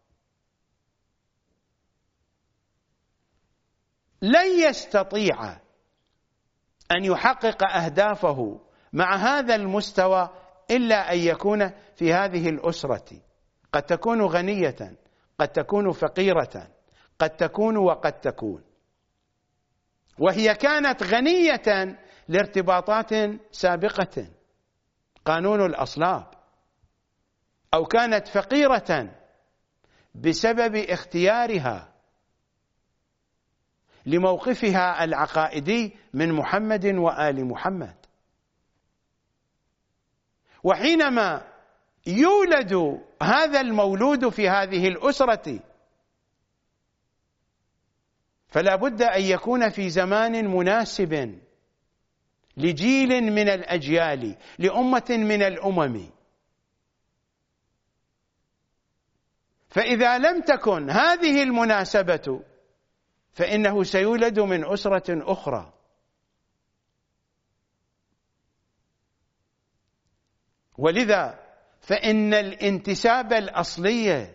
لن يستطيع أن يحقق أهدافه مع هذا المستوى إلا أن يكون في هذه الأسرة. قد تكون غنية، قد تكون فقيرة، قد تكون وقد تكون، وهي كانت غنية لارتباطات سابقة، قانون الأصلاب، أو كانت فقيرة بسبب اختيارها لموقفها العقائدي من محمد وآل محمد. وحينما يولد هذا المولود في هذه الأسرة فلا بد أن يكون في زمان مناسب لجيل من الأجيال، لأمة من الأمم. فإذا لم تكن هذه المناسبة فإنه سيولد من أسرة أخرى. ولذا فإن الانتساب الأصلي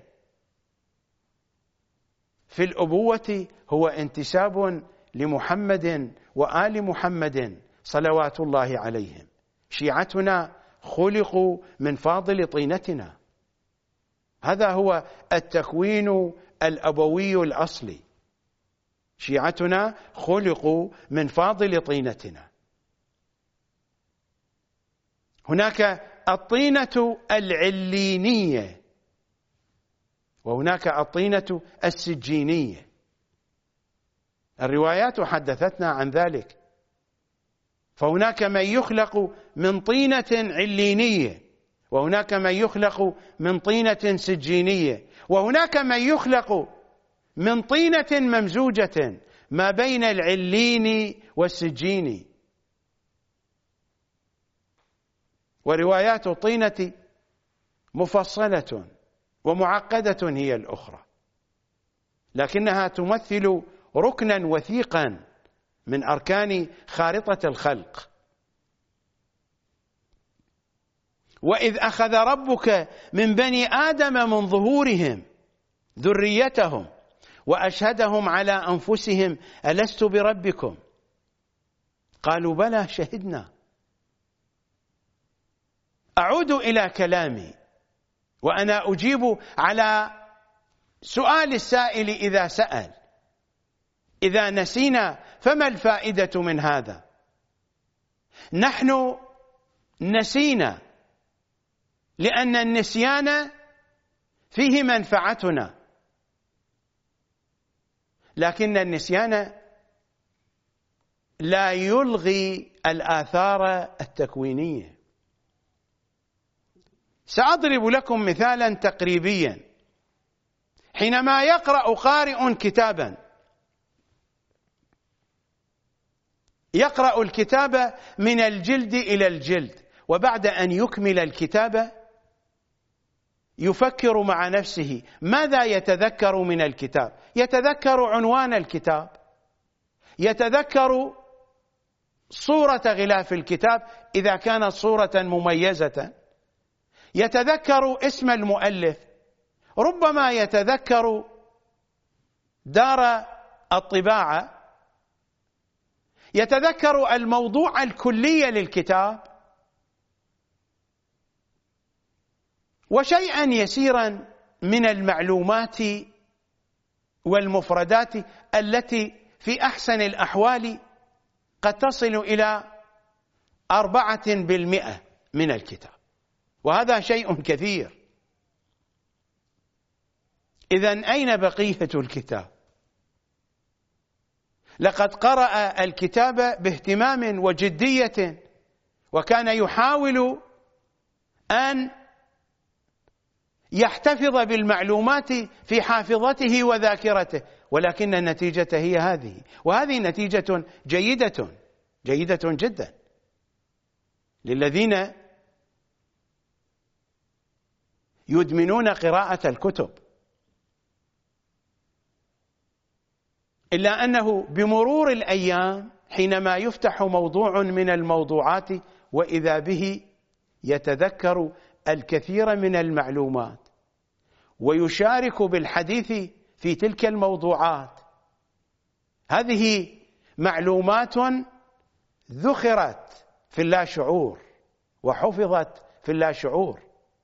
في الأبوة هو انتساب لمحمد وآل محمد صلوات الله عليهم. شيعتنا خلقوا من فاضل طينتنا، هذا هو التكوين الأبوي الأصلي. شيعتنا خلقوا من فاضل طينتنا. هناك الطينة العلينية وهناك الطينة السجينية. الروايات حدثتنا عن ذلك. فهناك من يخلق من طينة علينية، وهناك من يخلق من طينة سجينية، وهناك من يخلق من طينة ممزوجة ما بين العلين والسجين. وروايات الطينة مفصلة ومعقدة هي الأخرى، لكنها تمثل ركنا وثيقا من أركان خارطة الخلق. وإذ أخذ ربك من بني آدم من ظهورهم ذريتهم وأشهدهم على أنفسهم ألست بربكم قالوا بلى شهدنا. أعود إلى كلامي وأنا أجيب على سؤال السائل إذا سأل: إذا نسينا فما الفائدة من هذا؟ نحن نسينا لأن النسيان فيه منفعتنا، لكن النسيان لا يلغي الآثار التكوينية. سأضرب لكم مثالا تقريبيا. حينما يقرأ قارئ كتابا، يقرأ الكتاب من الجلد إلى الجلد، وبعد أن يكمل الكتاب يفكر مع نفسه ماذا يتذكر من الكتاب. يتذكر عنوان الكتاب، يتذكر صورة غلاف الكتاب إذا كانت صورة مميزة، يتذكر اسم المؤلف، ربما يتذكر دار الطباعة، يتذكر الموضوع الكلي للكتاب، وشيئا يسيرا من المعلومات والمفردات التي في أحسن الأحوال قد تصل إلى 4% من الكتاب، وهذا شيء كثير. إذن أين بقية الكتاب؟ لقد قرأ الكتاب باهتمام وجدية، وكان يحاول أن يحتفظ بالمعلومات في حافظته وذاكرته، ولكن النتيجة هي هذه، وهذه نتيجة جيدة جدا للذين يدمنون قراءة الكتب. إلا أنه بمرور الأيام حينما يفتح موضوع من الموضوعات وإذا به يتذكر الكثير من المعلومات ويشارك بالحديث في تلك الموضوعات. هذه معلومات ذخرت في اللاشعور وحفظت في اللاشعور،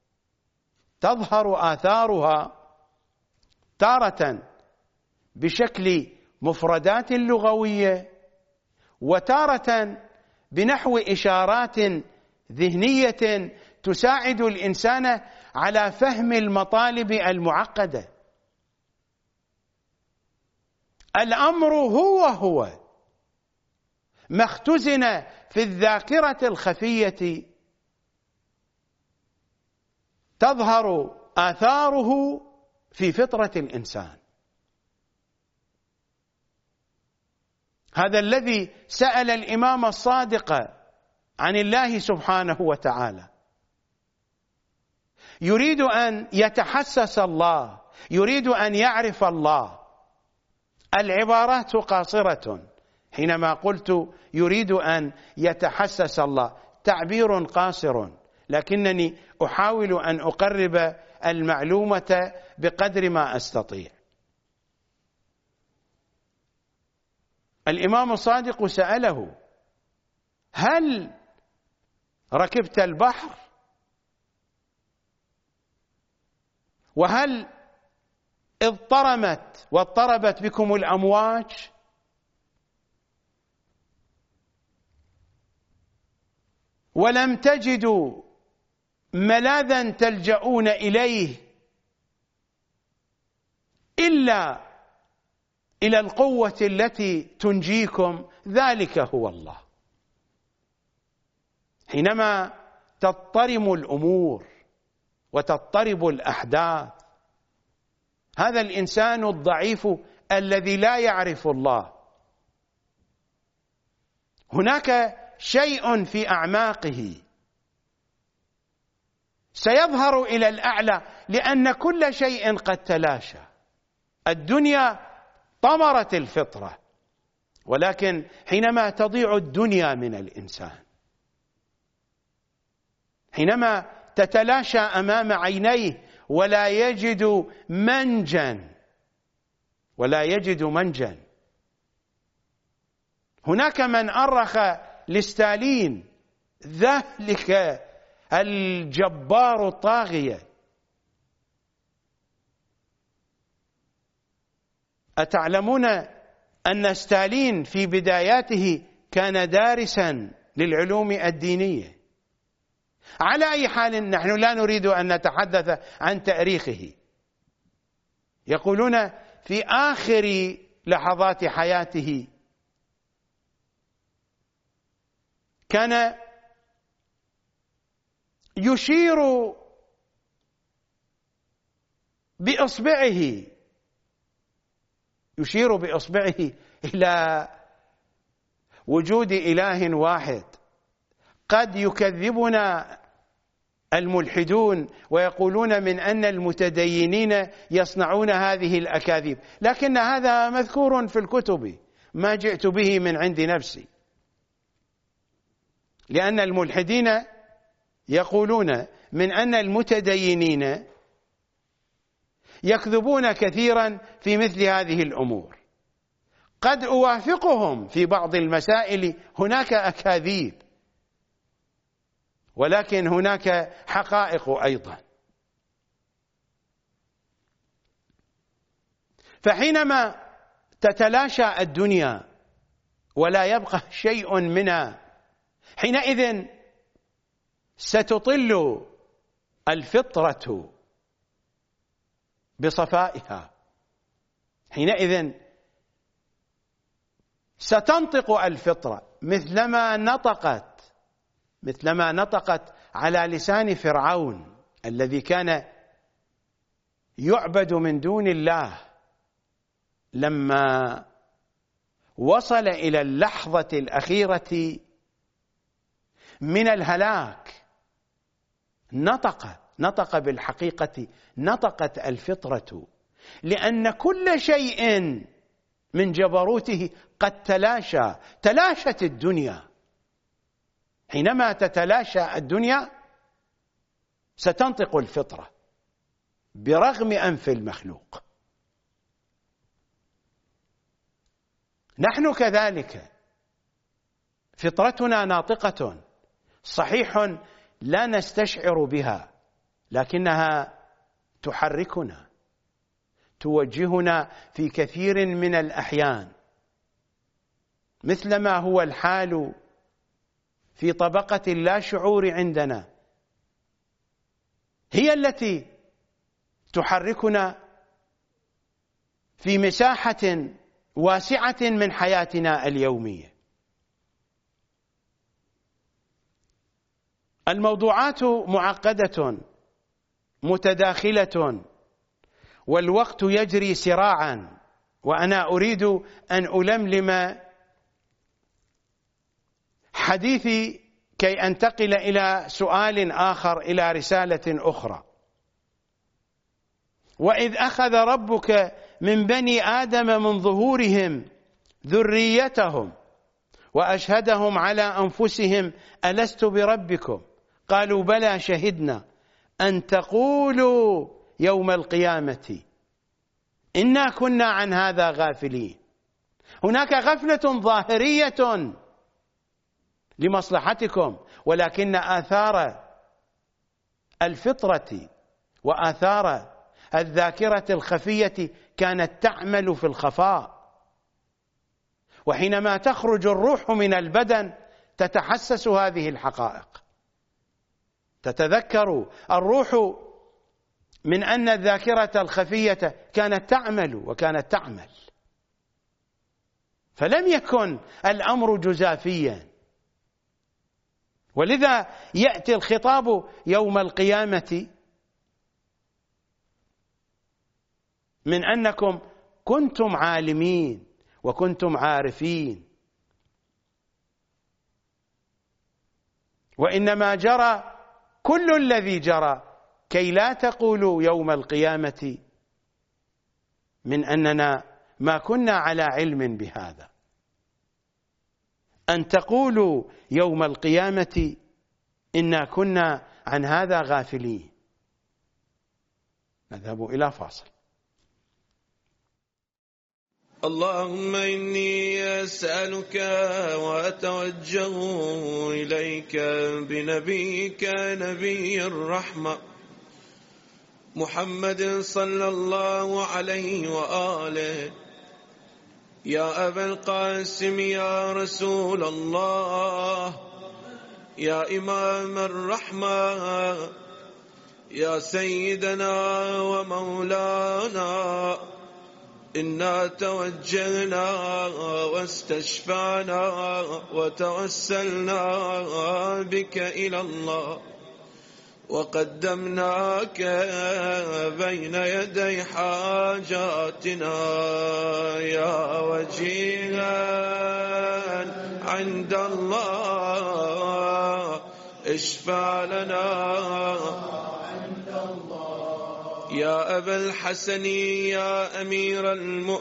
تظهر آثارها تارة بشكل مفردات لغوية، وتارة بنحو إشارات ذهنية تساعد الإنسان على فهم المطالب المعقدة. الأمر هو ما اختزن في الذاكرة الخفية تظهر آثاره في فطرة الإنسان. هذا الذي سأل الإمام الصادق عن الله سبحانه وتعالى، يريد أن يتحسس الله، يريد أن يعرف الله. العبارات قاصرة حينما قلت يريد أن يتحسس الله، تعبير قاصر، لكنني أحاول أن أقرب المعلومة بقدر ما أستطيع. الإمام الصادق سأله: هل ركبت البحر؟ وهل اضطرمت واضطربت بكم الأمواج؟ ولم تجدوا ملاذا تلجؤون إليه إلا إلى القوة التي تنجيكم، ذلك هو الله. حينما تضطرم الأمور وتضطرب الأحداث، هذا الإنسان الضعيف الذي لا يعرف الله هناك شيء في أعماقه سيظهر إلى الأعلى، لأن كل شيء قد تلاشى. الدنيا طمرت الفطرة، ولكن حينما تضيع الدنيا من الإنسان، حينما تتلاشى أمام عينيه ولا يجد منجا، هناك من أرخ لستالين ذلك الجبار الطاغية: أتعلمون أن ستالين في بداياته كان دارسا للعلوم الدينية؟ على أي حال نحن لا نريد أن نتحدث عن تاريخه. يقولون في آخر لحظات حياته كان يشير بإصبعه إلى وجود إله واحد. قد يكذبنا الملحدون ويقولون من أن المتدينين يصنعون هذه الأكاذيب، لكن هذا مذكور في الكتب، ما جئت به من عند نفسي، لأن الملحدين يقولون من أن المتدينين يكذبون كثيرا في مثل هذه الأمور. قد أوافقهم في بعض المسائل، هناك أكاذيب، ولكن هناك حقائق أيضا. فحينما تتلاشى الدنيا ولا يبقى شيء منها، حينئذ ستطل الفطرة بصفائها، حينئذ ستنطق الفطرة مثلما نطقت على لسان فرعون الذي كان يعبد من دون الله، لما وصل إلى اللحظة الأخيرة من الهلاك نطق بالحقيقة، نطقت الفطرة، لأن كل شيء من جبروته قد تلاشت الدنيا. حينما تتلاشى الدنيا ستنطق الفطرة برغم أنف المخلوق. نحن كذلك فطرتنا ناطقة، صحيح لا نستشعر بها، لكنها تحركنا، توجهنا في كثير من الأحيان، مثلما هو الحال في طبقة اللاشعور عندنا، هي التي تحركنا في مساحة واسعة من حياتنا اليومية. الموضوعات معقدة متداخلة، والوقت يجري سراعا، وأنا أريد أن ألملم حديثي كي أنتقل إلى سؤال آخر، إلى رسالة أخرى. وإذ أخذ ربك من بني آدم من ظهورهم ذريتهم وأشهدهم على أنفسهم ألست بربكم قالوا بلى شهدنا أن تقولوا يوم القيامة إنا كنا عن هذا غافلين. هناك غفلة ظاهرية لمصلحتكم، ولكن آثار الفطرة وآثار الذاكرة الخفية كانت تعمل في الخفاء، وحينما تخرج الروح من البدن تتحسس هذه الحقائق، تتذكر الروح من أن الذاكرة الخفية كانت تعمل وكانت تعمل. فلم يكن الأمر جزافيا، ولذا يأتي الخطاب يوم القيامة من أنكم كنتم عالمين وكنتم عارفين، وإنما جرى كل الذي جرى كي لا تقولوا يوم القيامة من أننا ما كنا على علم بهذا، أن تقولوا يوم القيامة إنا كنا عن هذا غافلين. نذهب إلى فاصل. اللهم إني أسألك وأتوجه إليك بنبيك نبي الرحمة محمد صلى الله عليه وآله، يا أبا القاسم يا رسول الله، يا إمام الرحمة، يا سيدنا ومولانا، إنا توجهنا واستشفعنا وتوسلنا بك إلى الله، وقدمناك بين يدي حاجاتنا يا وجيها عند الله، اشفع لنا يا أبا الحسن يا أمير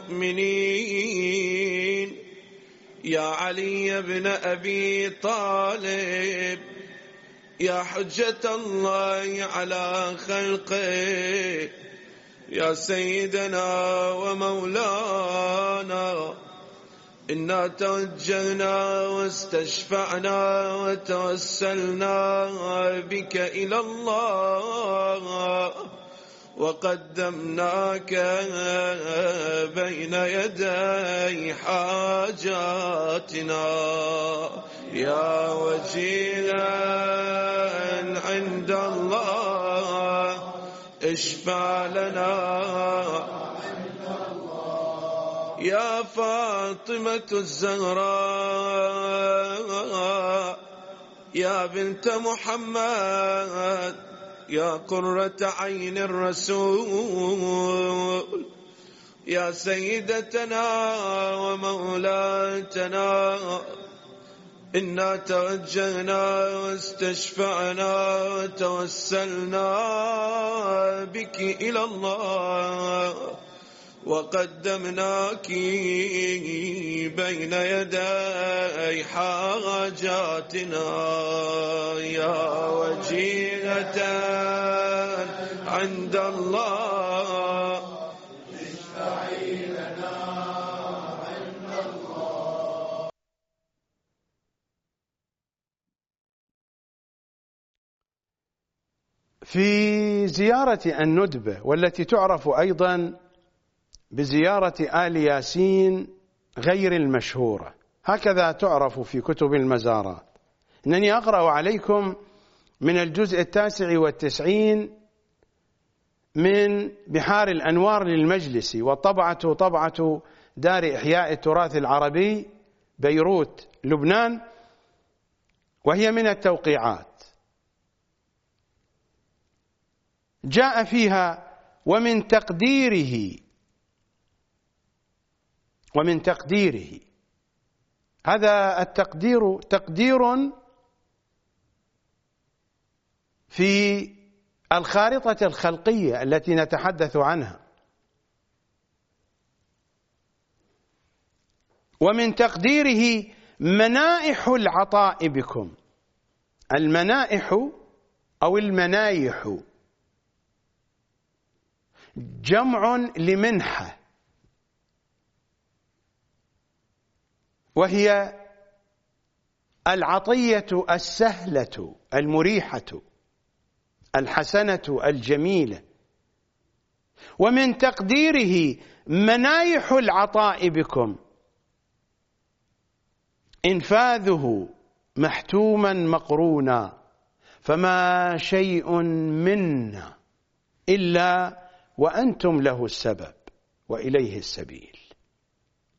المؤمنين، يا علي بن أبي طالب، يا حجة الله على خلقه، يا سيدنا ومولانا، إنا توجهنا واستشفعنا وتوسلنا بك إلى الله، وقدمناك بين يدي حاجاتنا يا وجيها عند الله، اشفع لنا يا فاطمة الزهراء، يا بنت محمد، يا قرة عين الرسول، يا سيدتنا ومولاتنا، إنا توجهنا واستشفعنا وتوسلنا بك إلى الله، وقدمناك بين يدي حاجاتنا يا وجيهة عند الله، اشفعي لنا عند الله. في زيارة الندبة والتي تعرف أيضا بزيارة آل ياسين غير المشهورة، هكذا تعرف في كتب المزارات، إنني أقرأ عليكم من الجزء 99 من بحار الأنوار للمجلسي، والطبعة طبعة دار إحياء التراث العربي بيروت لبنان، وهي من التوقيعات. جاء فيها ومن تقديره، هذا التقدير تقدير في الخارطة الخلقية التي نتحدث عنها. ومن تقديره منائح العطاء بكم. المنائح أو المنايح جمع لمنحة، وهي العطية السهلة المريحة الحسنة الجميلة. ومن تقديره منايح العطاء بكم إنفاذه محتوما مقرونا، فما شيء منا إلا وأنتم له السبب وإليه السبيل.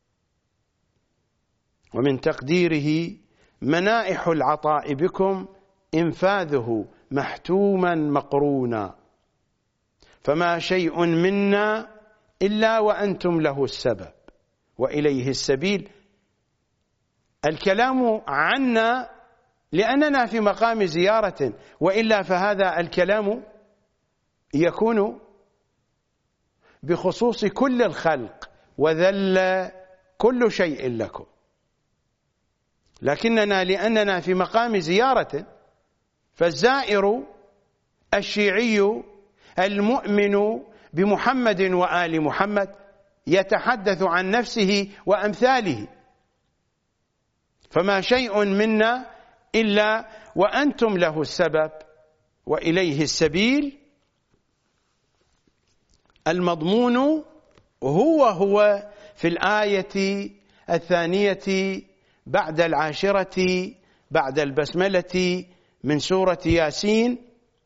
ومن تقديره منائح العطاء بكم إنفاذه محتوما مقرونا، فما شيء منا إلا وأنتم له السبب وإليه السبيل. الكلام عنا لأننا في مقام زيارة، وإلا فهذا الكلام يكون بخصوص كل الخلق، وذل كل شيء لكم. لكننا لأننا في مقام زيارة، فالزائر الشيعي المؤمن بمحمد وآل محمد يتحدث عن نفسه وأمثاله، فما شيء منا إلا وأنتم له السبب وإليه السبيل. المضمون هو في الآية الثانية بعد العاشرة بعد البسملة من سورة ياسين: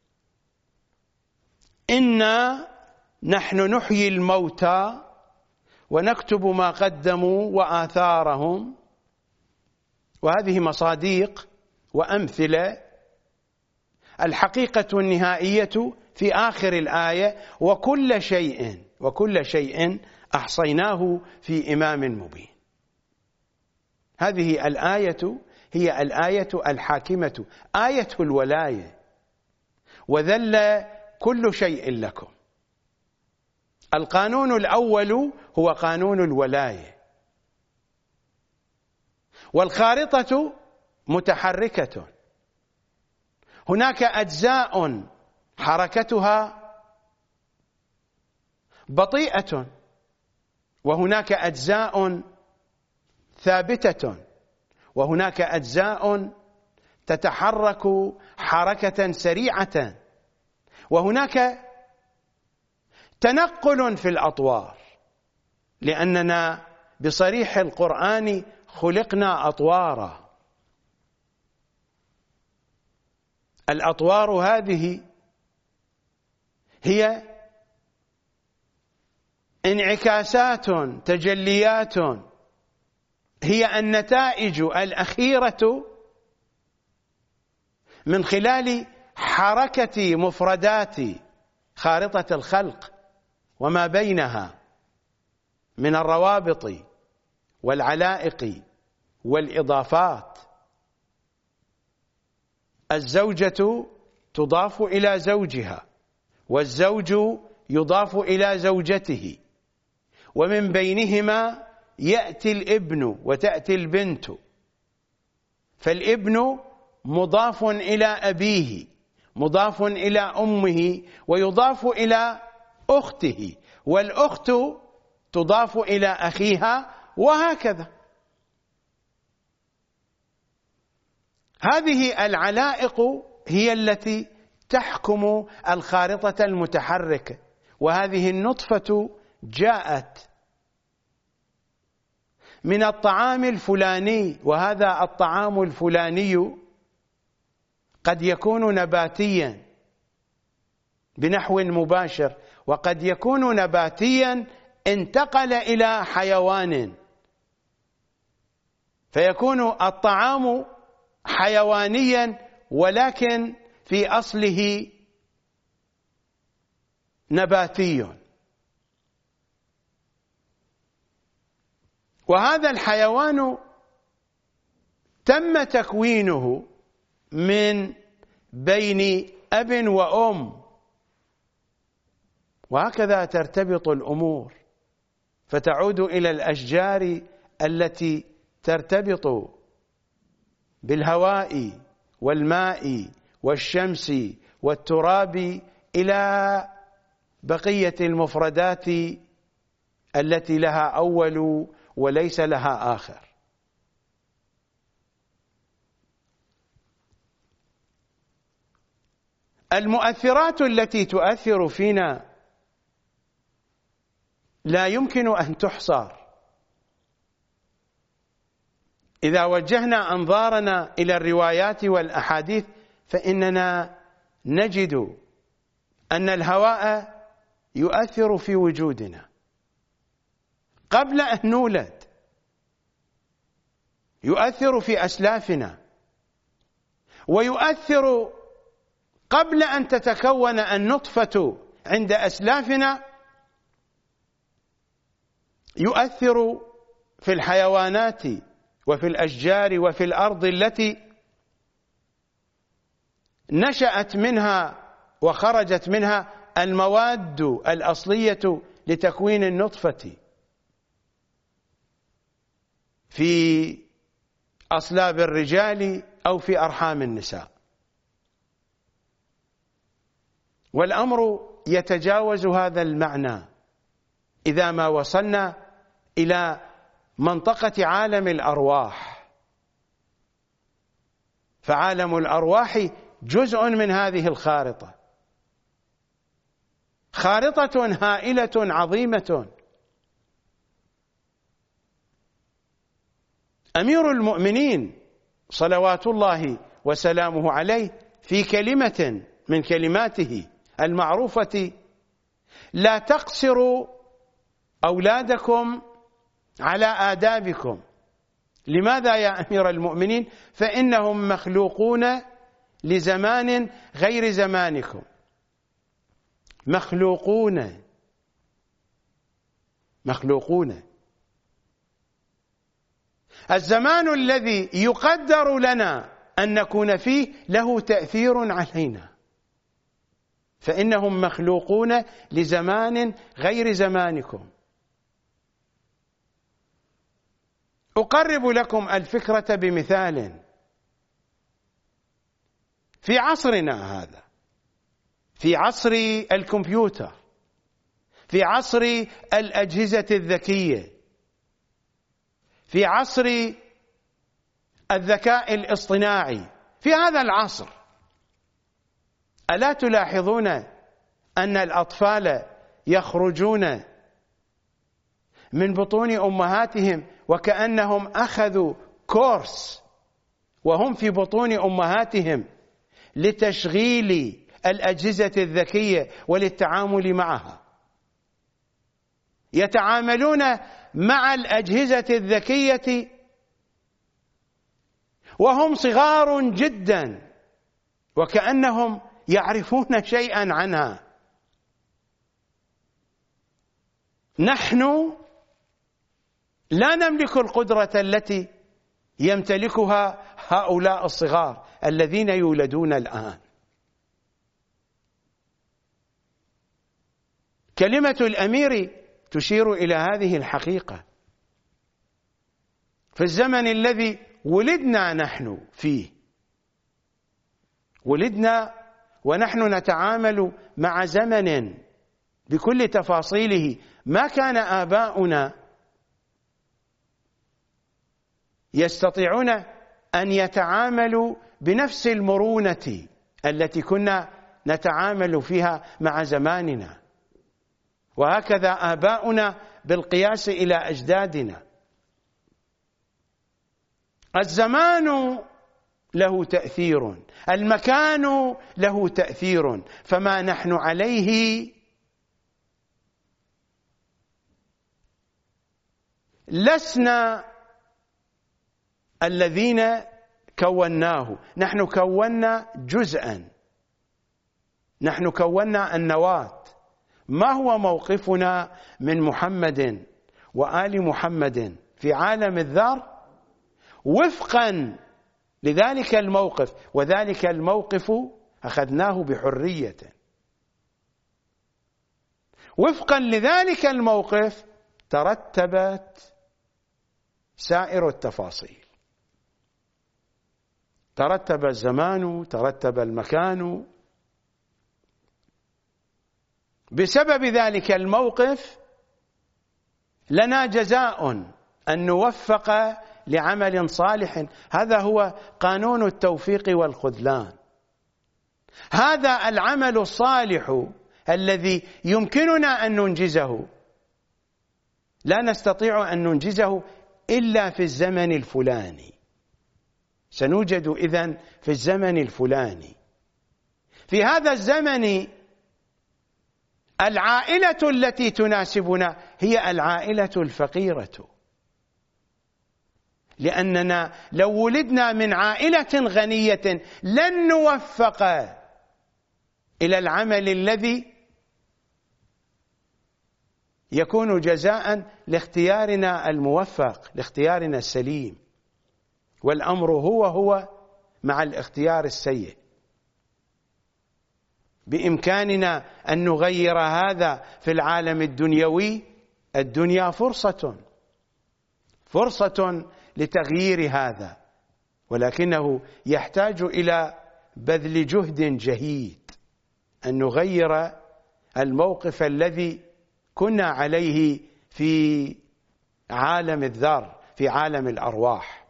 إنا نحن نحيي الموتى ونكتب ما قدموا وآثارهم. وهذه مصاديق وأمثلة. الحقيقة النهائية في آخر الآية: وكل شيء أحصيناه في إمام مبين. هذه الآية هي الآية الحاكمة، آية الولاية. وذل كل شيء لكم. القانون الأول هو قانون الولاية، والخارطة متحركة. هناك أجزاء حركتها بطيئة، وهناك أجزاء ثابتة، وهناك أجزاء تتحرك حركة سريعة، وهناك تنقل في الأطوار، لأننا بصريح القرآن خلقنا أطوارا. الأطوار هذه هي انعكاسات، تجليات، هي النتائج الأخيرة من خلال حركة مفردات خارطة الخلق وما بينها من الروابط والعلائق والإضافات. الزوجة تضاف إلى زوجها، والزوج يضاف إلى زوجته، ومن بينهما يأتي الابن وتأتي البنت، فالابن مضاف إلى أبيه، مضاف إلى أمه، ويضاف إلى أخته، والأخت تضاف إلى أخيها، وهكذا. هذه العلائق هي التي تحكم الخارطة المتحركة. وهذه النطفة جاءت من الطعام الفلاني، وهذا الطعام الفلاني قد يكون نباتيا بنحو مباشر، وقد يكون نباتيا انتقل إلى حيوان، فيكون الطعام حيوانيا ولكن في أصله نباتي. وهذا الحيوان تم تكوينه من بين أب وأم، وهكذا ترتبط الأمور، فتعود إلى الأشجار التي ترتبط بالهواء والماء والشمس والتراب إلى بقية المفردات التي لها أول وليس لها آخر. المؤثرات التي تؤثر فينا لا يمكن أن تحصر. إذا وجهنا أنظارنا إلى الروايات والأحاديث فإننا نجد أن الهواء يؤثر في وجودنا قبل أن نولد، يؤثر في أسلافنا، ويؤثر قبل أن تتكون النطفة عند أسلافنا، يؤثر في الحيوانات وفي الأشجار وفي الأرض التي نشأت منها وخرجت منها المواد الأصلية لتكوين النطفة في أصلاب الرجال أو في أرحام النساء. والأمر يتجاوز هذا المعنى إذا ما وصلنا إلى منطقة عالم الأرواح، فعالم الأرواح جزء من هذه الخارطة، خارطة هائلة عظيمة. أمير المؤمنين صلوات الله وسلامه عليه في كلمة من كلماته المعروفة: لا تقصروا أولادكم على آدابكم. لماذا يا أمير المؤمنين؟ فإنهم مخلوقون لزمان غير زمانكم. مخلوقون. الزمان الذي يقدر لنا أن نكون فيه له تأثير علينا، فإنهم مخلوقون لزمان غير زمانكم. أقرب لكم الفكرة بمثال. في عصرنا هذا، في عصر الكمبيوتر، في عصر الأجهزة الذكية، في عصر الذكاء الاصطناعي، في هذا العصر ألا تلاحظون أن الأطفال يخرجون من بطون أمهاتهم وكأنهم أخذوا كورس وهم في بطون أمهاتهم لتشغيل الأجهزة الذكية وللتعامل معها؟ يتعاملون مع الأجهزة الذكية وهم صغار جدا وكأنهم يعرفون شيئا عنها. نحن لا نملك القدرة التي يمتلكها هؤلاء الصغار الذين يولدون الآن. كلمة الأمير تشير إلى هذه الحقيقة. في الزمن الذي ولدنا نحن فيه، ولدنا ونحن نتعامل مع زمن بكل تفاصيله ما كان آباؤنا يستطيعون أن يتعاملوا بنفس المرونة التي كنا نتعامل فيها مع زماننا، وهكذا آباؤنا بالقياس إلى أجدادنا. الزمان له تأثير، المكان له تأثير، فما نحن عليه لسنا الذين كوناه، نحن كونا جزءا، نحن كونا النواة. ما هو موقفنا من محمد وآل محمد في عالم الذر وفقا لذلك الموقف؟ وذلك الموقف أخذناه بحرية. وفقا لذلك الموقف ترتبت سائر التفاصيل، ترتب الزمان، ترتب المكان. بسبب ذلك الموقف لنا جزاء أن نوفق لعمل صالح. هذا هو قانون التوفيق والخذلان. هذا العمل الصالح الذي يمكننا أن ننجزه لا نستطيع أن ننجزه إلا في الزمن الفلاني. سنوجد إذن في الزمن الفلاني. في هذا الزمن العائلة التي تناسبنا هي العائلة الفقيرة، لأننا لو ولدنا من عائلة غنية لن نوفق إلى العمل الذي يكون جزاء لاختيارنا الموفق، لاختيارنا السليم، والأمر هو مع الاختيار السيء. بإمكاننا أن نغير هذا في العالم الدنيوي. الدنيا فرصة لتغيير هذا، ولكنه يحتاج إلى بذل جهد جهيد أن نغير الموقف الذي كنا عليه في عالم الذر، في عالم الأرواح.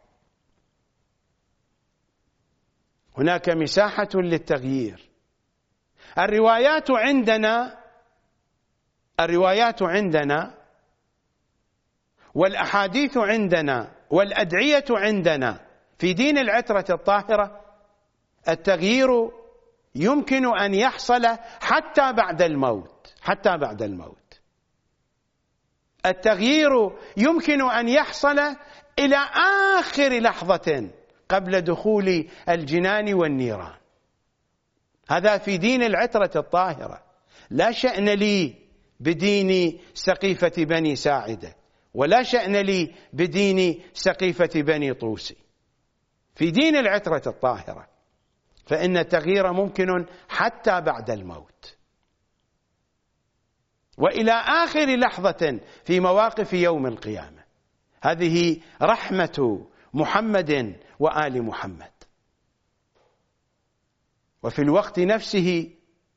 هناك مساحة للتغيير. الروايات عندنا والأحاديث عندنا والأدعية عندنا في دين العترة الطاهرة. التغيير يمكن أن يحصل حتى بعد الموت. التغيير يمكن أن يحصل إلى آخر لحظة قبل دخول الجنان والنيران. هذا في دين العترة الطاهرة. لا شأن لي بدين سقيفة بني ساعدة، ولا شأن لي بدين سقيفة بني طوسي. في دين العترة الطاهرة فإن التغيير ممكن حتى بعد الموت وإلى آخر لحظة في مواقف يوم القيامة. هذه رحمة محمد وآل محمد. وفي الوقت نفسه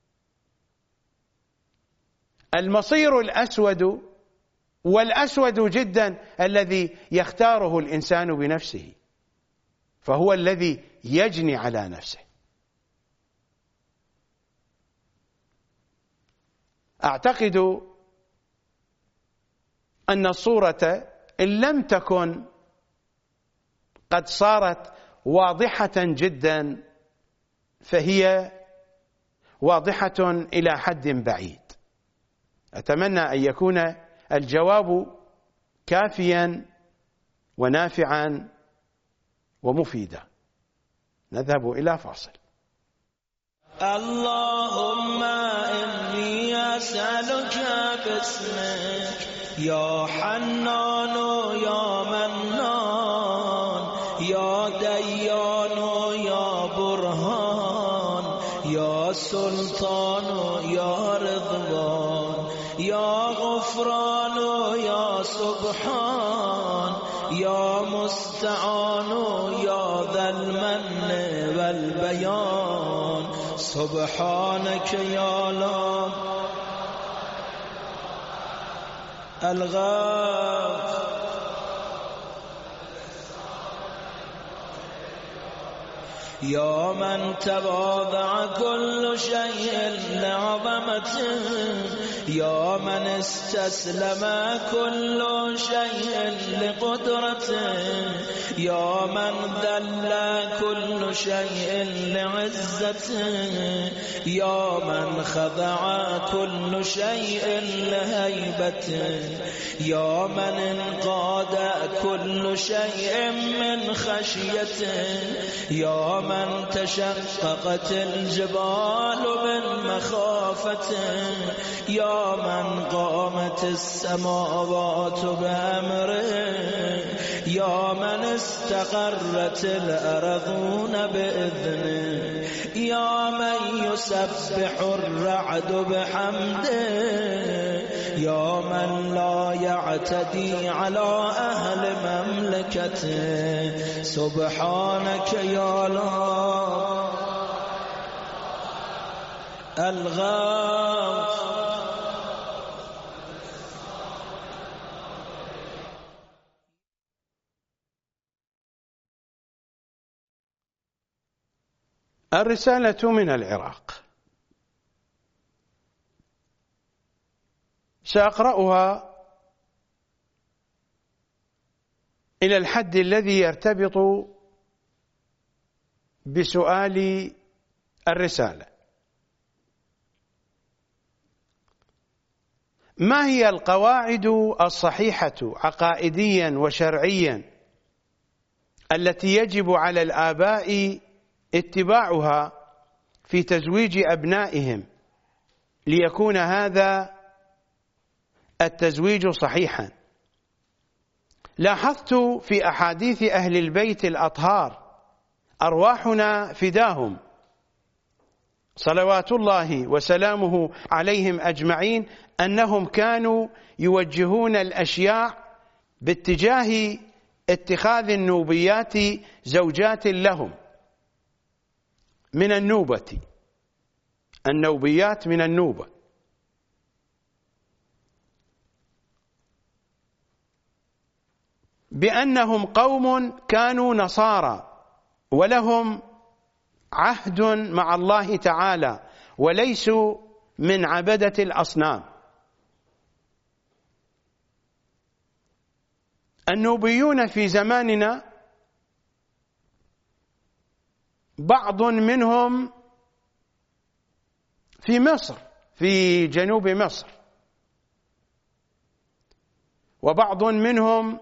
المصير الأسود، والأسود جدا الذي يختاره الإنسان بنفسه، فهو الذي يجني على نفسه. أعتقد أن الصورة إن لم تكن قد صارت واضحة جدا فهي واضحة إلى حد بعيد. أتمنى أن يكون الجواب كافيا ونافعا ومفيدا. نذهب إلى فاصل. اللهم إني أسألك باسمك يا حنان يا منان يا ديان يا برهان يا سلطان يا رضوان يا غفران يا سبحان يا مستعان يا ذا المن والبيان سبحانك يا لا الغاف يا من تواضع كل شيء لعظمته يا من استسلم كل شيء لقدرته يا من ذل كل شيء لعزته يا من خضع كل شيء لهيبته يا من انقاد كل شيء من خشيته يا من تشققت الجبال من مخافته يا من قامت السماوات بأمره يا من استقرت الأرضون بإذنه يا من يسبح الرعد بحمده يا من لا يعتدي على أهل مملكته سبحانك يا الله الغاف الرسالة من العراق. سأقرأها إلى الحد الذي يرتبط بسؤال الرسالة. ما هي القواعد الصحيحة عقائديا وشرعيا التي يجب على الآباء اتباعها في تزويج أبنائهم ليكون هذا التزويج صحيحا. لاحظت في أحاديث أهل البيت الأطهار أرواحنا فداهم صلوات الله وسلامه عليهم أجمعين أنهم كانوا يوجهون الأشياع باتجاه اتخاذ النوبيات زوجات لهم من النوبة، النوبيات من النوبة، بأنهم قوم كانوا نصارى ولهم عهد مع الله تعالى وليسوا من عبدة الأصنام. النوبيون في زماننا بعض منهم في مصر، في جنوب مصر، وبعض منهم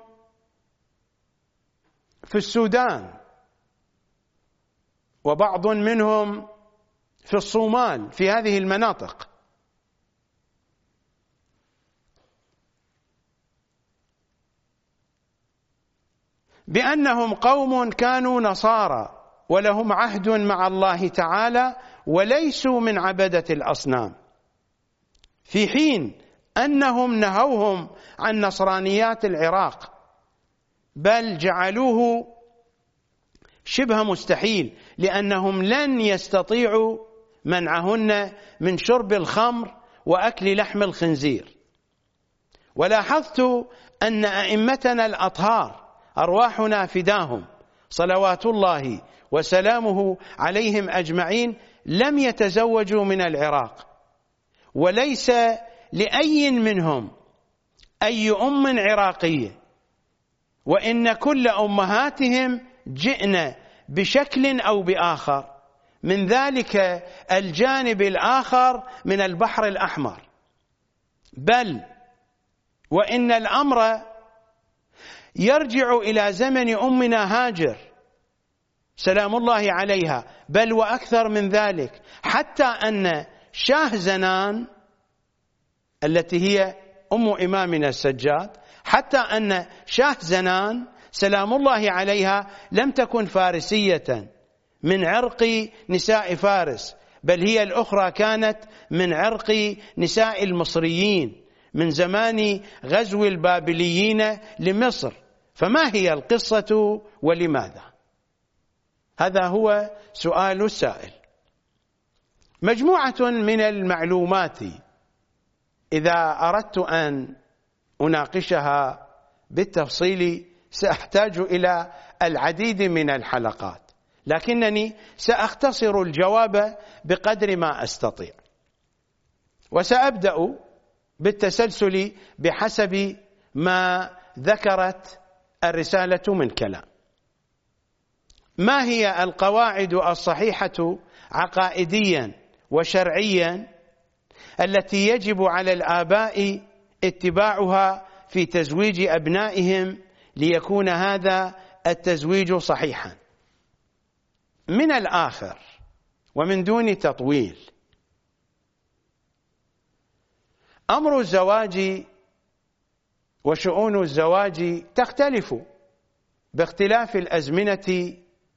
في السودان، وبعض منهم في الصومال، في هذه المناطق. بأنهم قوم كانوا نصارى ولهم عهد مع الله تعالى وليسوا من عبدة الأصنام، في حين أنهم نهوهم عن نصرانيات العراق، بل جعلوه شبه مستحيل لأنهم لن يستطيعوا منعهن من شرب الخمر وأكل لحم الخنزير. ولاحظت أن أئمتنا الأطهار أرواحنا فداهم صلوات الله وسلامه عليهم أجمعين لم يتزوجوا من العراق، وليس لأي منهم أي أم عراقية، وإن كل أمهاتهم جئن بشكل أو بآخر من ذلك الجانب الآخر من البحر الأحمر، بل وإن الأمر يرجع إلى زمن أمنا هاجر سلام الله عليها، بل وأكثر من ذلك، حتى أن شاه زنان التي هي أم إمامنا السجاد، حتى أن شاه زنان سلام الله عليها لم تكن فارسية من عرق نساء فارس، بل هي الأخرى كانت من عرق نساء المصريين من زمان غزو البابليين لمصر. فما هي القصة ولماذا؟ هذا هو سؤال السائل. مجموعة من المعلومات إذا أردت أن أناقشها بالتفصيل سأحتاج إلى العديد من الحلقات، لكنني سأختصر الجواب بقدر ما أستطيع، وسأبدأ بالتسلسل بحسب ما ذكرت الرسالة من كلام. ما هي القواعد الصحيحة عقائديا وشرعيا التي يجب على الآباء اتباعها في تزويج أبنائهم ليكون هذا التزويج صحيحا؟ من الآخر ومن دون تطويل، أمر الزواج وشؤون الزواج تختلف باختلاف الأزمنة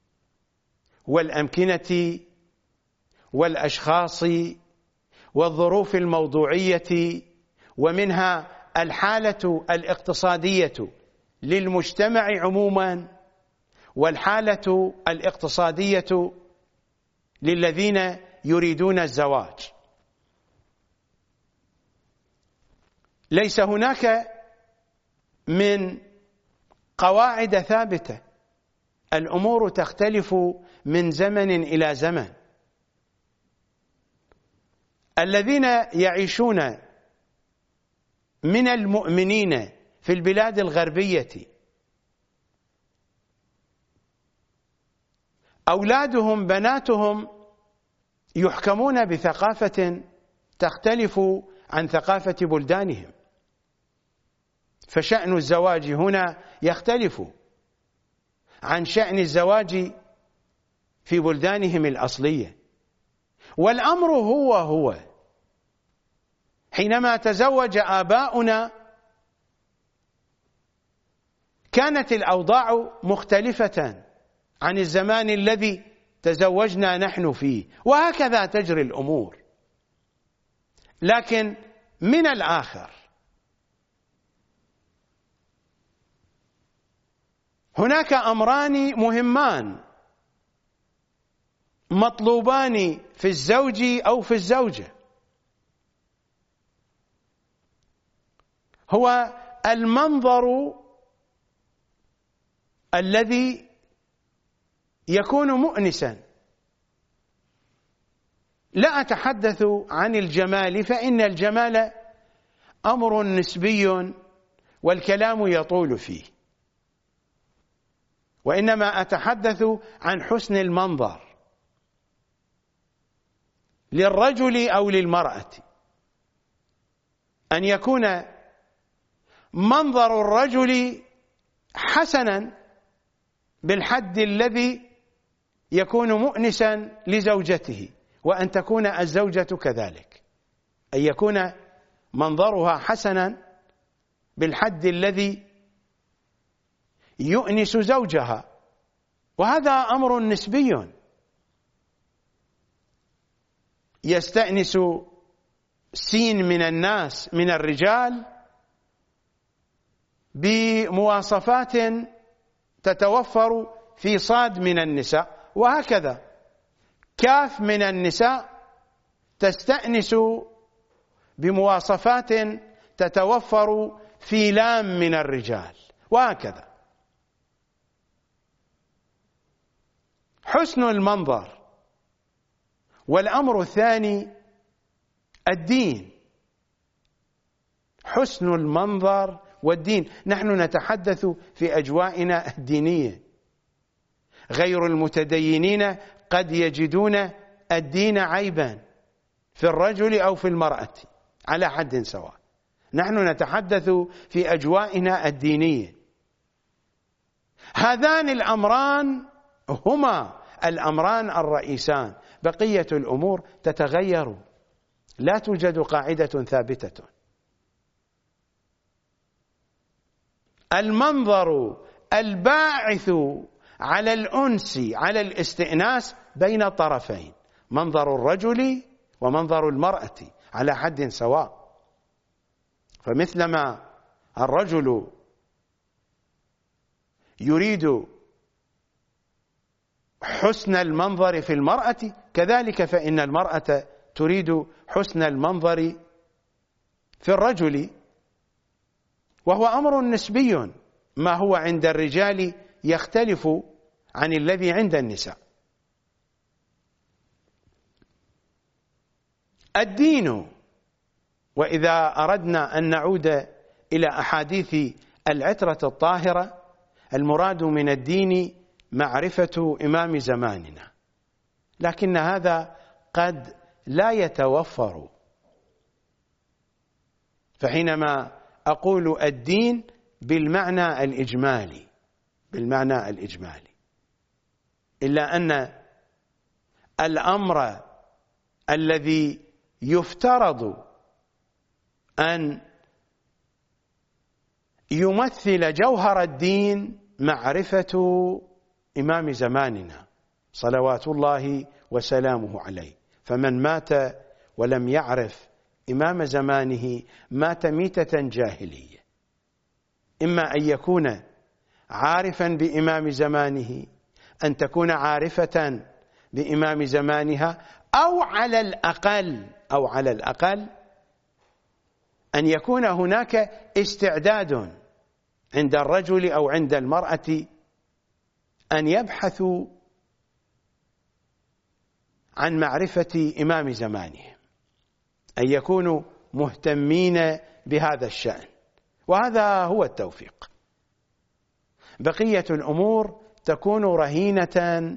والأمكنة والأشخاص والظروف الموضوعية، ومنها الحالة الاقتصادية للمجتمع عموما والحالة الاقتصادية للذين يريدون الزواج. ليس هناك من قواعد ثابتة، الأمور تختلف من زمن إلى زمن. الذين يعيشون من المؤمنين في البلاد الغربية أولادهم بناتهم يحكمون بثقافة تختلف عن ثقافة بلدانهم، فشأن الزواج هنا يختلف. عن شأن الزواج في بلدانهم الأصلية. والأمر هو حينما تزوج آباؤنا كانت الأوضاع مختلفة عن الزمان الذي تزوجنا نحن فيه، وهكذا تجري الأمور. لكن من الآخر هناك أمران مهمان مطلوبان في الزوج أو في الزوجة، هو المنظر الذي يكون مؤنسا. لا أتحدث عن الجمال، فإن الجمال أمر نسبي والكلام يطول فيه، وإنما أتحدث عن حسن المنظر للرجل أو للمرأة، أن يكون منظر الرجل حسنا بالحد الذي يكون مؤنسا لزوجته، وأن تكون الزوجة كذلك، أن يكون منظرها حسنا بالحد الذي يؤنس زوجها، وهذا أمر نسبي. يستأنس سين من الناس من الرجال بمواصفات تتوفر في صاد من النساء، وهكذا كاف من النساء تستأنس بمواصفات تتوفر في لام من الرجال، وهكذا. حسن المنظر. والأمر الثاني الدين، حسن المنظر والدين. نحن نتحدث في أجوائنا الدينية، غير المتدينين قد يجدون الدين عيبا في الرجل أو في المرأة على حد سواء. نحن نتحدث في أجوائنا الدينية. هذان الأمران هما الأمران الرئيسان، بقية الأمور تتغير، لا توجد قاعدة ثابتة. المنظر الباعث على الأنس على الاستئناس بين الطرفين، منظر الرجل ومنظر المرأة على حد سواء. فمثلما الرجل يريد حسن المنظر في المرأة، كذلك فإن المرأة تريد حسن المنظر في الرجل، وهو أمر نسبي. ما هو عند الرجال يختلف عن الذي عند النساء. الدين، وإذا أردنا أن نعود إلى أحاديث العترة الطاهرة، المراد من الدين معرفة إمام زماننا، لكن هذا قد لا يتوفر. فحينما أقول الدين بالمعنى الإجمالي، إلا أن الأمر الذي يفترض أن يمثل جوهر الدين معرفة إمام زماننا صلوات الله وسلامه عليه. فمن مات ولم يعرف إمام زمانه مات ميتة جاهلية، إما أن يكون عارفا بإمام زمانه، أن تكون عارفة بإمام زمانها، أو على الأقل أن يكون هناك استعداد عند الرجل أو عند المرأة أن يبحثوا عن معرفة إمام زمانهم، أن يكونوا مهتمين بهذا الشأن، وهذا هو التوفيق. بقية الأمور تكون رهينة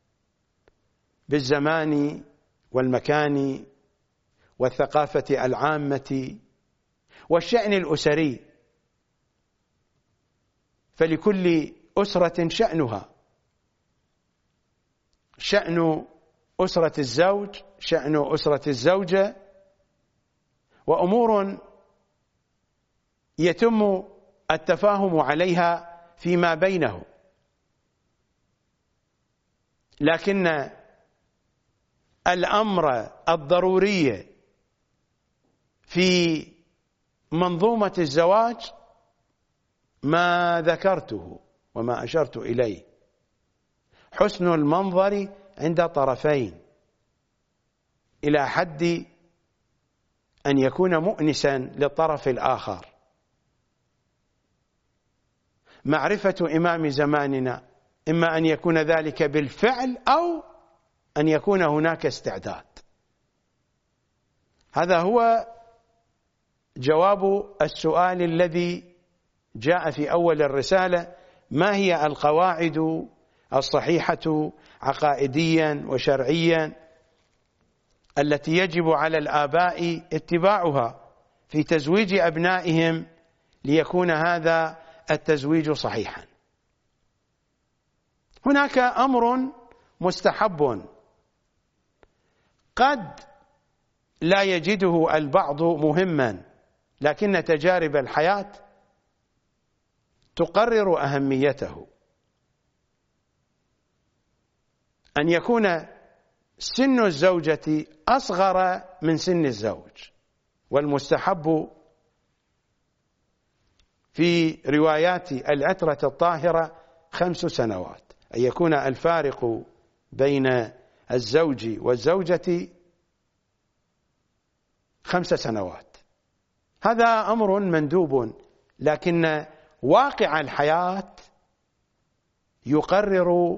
بالزمان والمكان والثقافة العامة والشأن الأسري، فلكل أسرة شأنها، شأن أسرة الزوج، شأن أسرة الزوجة، وأمور يتم التفاهم عليها فيما بينهم. لكن الأمر الضروري في منظومة الزواج ما ذكرته وما أشرت إليه: حسن المنظر عند طرفين إلى حد أن يكون مؤنسا للطرف الآخر، معرفة إمام زماننا، إما أن يكون ذلك بالفعل أو أن يكون هناك استعداد. هذا هو جواب السؤال الذي جاء في أول الرسالة: ما هي القواعد الصحيحة عقائديا وشرعيا التي يجب على الآباء اتباعها في تزويج أبنائهم ليكون هذا التزويج صحيحا؟ هناك أمر مستحب قد لا يجده البعض مهما، لكن تجارب الحياة تقرر أهميته: أن يكون سن الزوجة أصغر من سن الزوج. والمستحب في روايات العترة الطاهرة 5 سنوات، أن يكون الفارق بين الزوج والزوجة 5 سنوات. هذا أمر مندوب، لكن واقع الحياة يقرر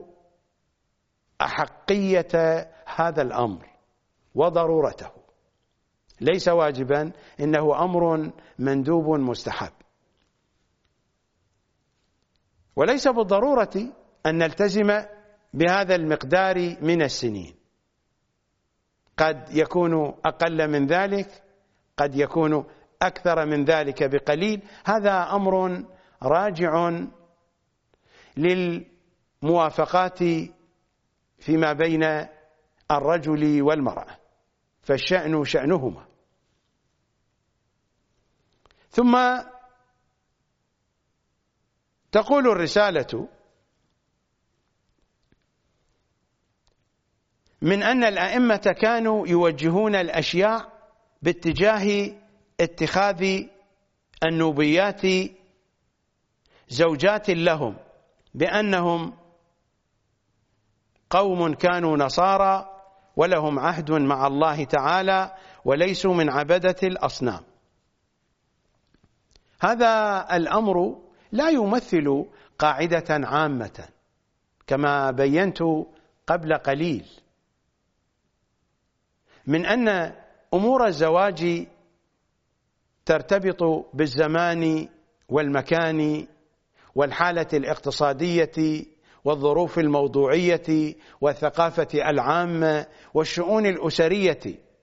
أحقية هذا الأمر وضرورته، ليس واجبا، إنه أمر مندوب مستحب. وليس بالضرورة أن نلتزم بهذا المقدار من السنين، قد يكون أقل من ذلك، قد يكون أكثر من ذلك بقليل. هذا أمر راجع للموافقات فيما بين الرجل والمرأة، فالشأن شأنهما. ثم تقول الرسالة: من أن الأئمة كانوا يوجهون الأشياء باتجاه اتخاذ النوبيات زوجات لهم، بأنهم قوم كانوا نصارى ولهم عهد مع الله تعالى وليسوا من عبدة الأصنام. هذا الأمر لا يمثل قاعدة عامة كما بينت قبل قليل، من أن أمور الزواج ترتبط بالزمان والمكان والحالة الاقتصادية والظروف الموضوعية والثقافة العامة والشؤون الأسرية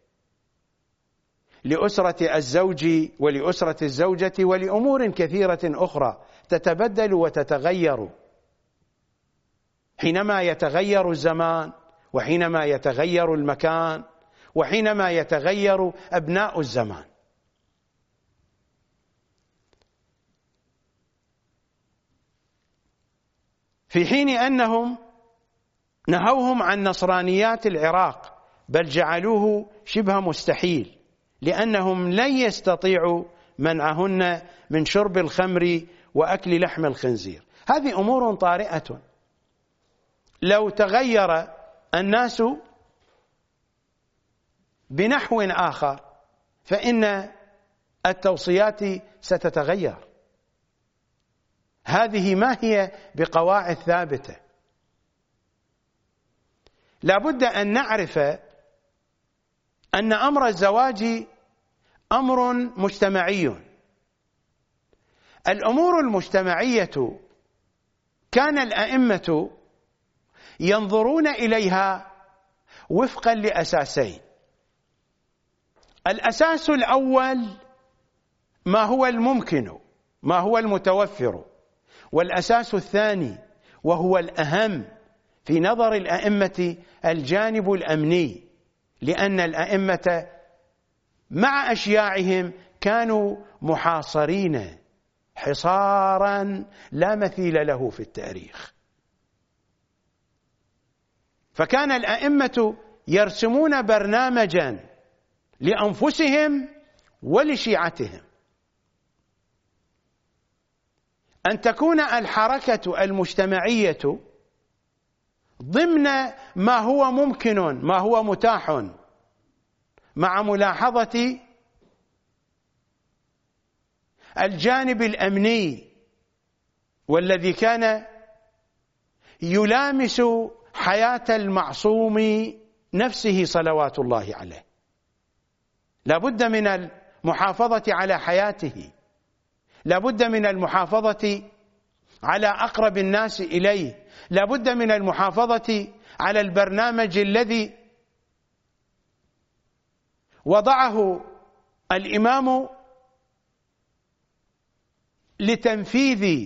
لأسرة الزوج ولأسرة الزوجة ولأمور كثيرة أخرى تتبدل وتتغير حينما يتغير الزمان، وحينما يتغير المكان، وحينما يتغير أبناء الزمان. في حين أنهم نهوهم عن نصرانيات العراق، بل جعلوه شبه مستحيل، لأنهم لن يستطيعوا منعهن من شرب الخمر وأكل لحم الخنزير. هذه أمور طارئة، لو تغير الناس بنحو آخر فإن التوصيات ستتغير. هذه ما هي بقواعد ثابتة. لا بد أن نعرف أن أمر الزواج أمر مجتمعي. الأمور المجتمعية كان الأئمة ينظرون إليها وفقا لأساسين: الأساس الأول ما هو الممكن، ما هو المتوفر، والأساس الثاني وهو الأهم في نظر الأئمة الجانب الأمني، لأن الأئمة مع أشياعهم كانوا محاصرين حصارا لا مثيل له في التاريخ. فكان الأئمة يرسمون برنامجا لأنفسهم ولشيعتهم، أن تكون الحركة المجتمعية ضمن ما هو ممكن، ما هو متاح، مع ملاحظة الجانب الأمني والذي كان يلامس حياة المعصوم نفسه صلوات الله عليه. لا بد من المحافظة على حياته، لا بد من المحافظة على أقرب الناس إليه، لا بد من المحافظة على البرنامج الذي وضعه الإمام لتنفيذ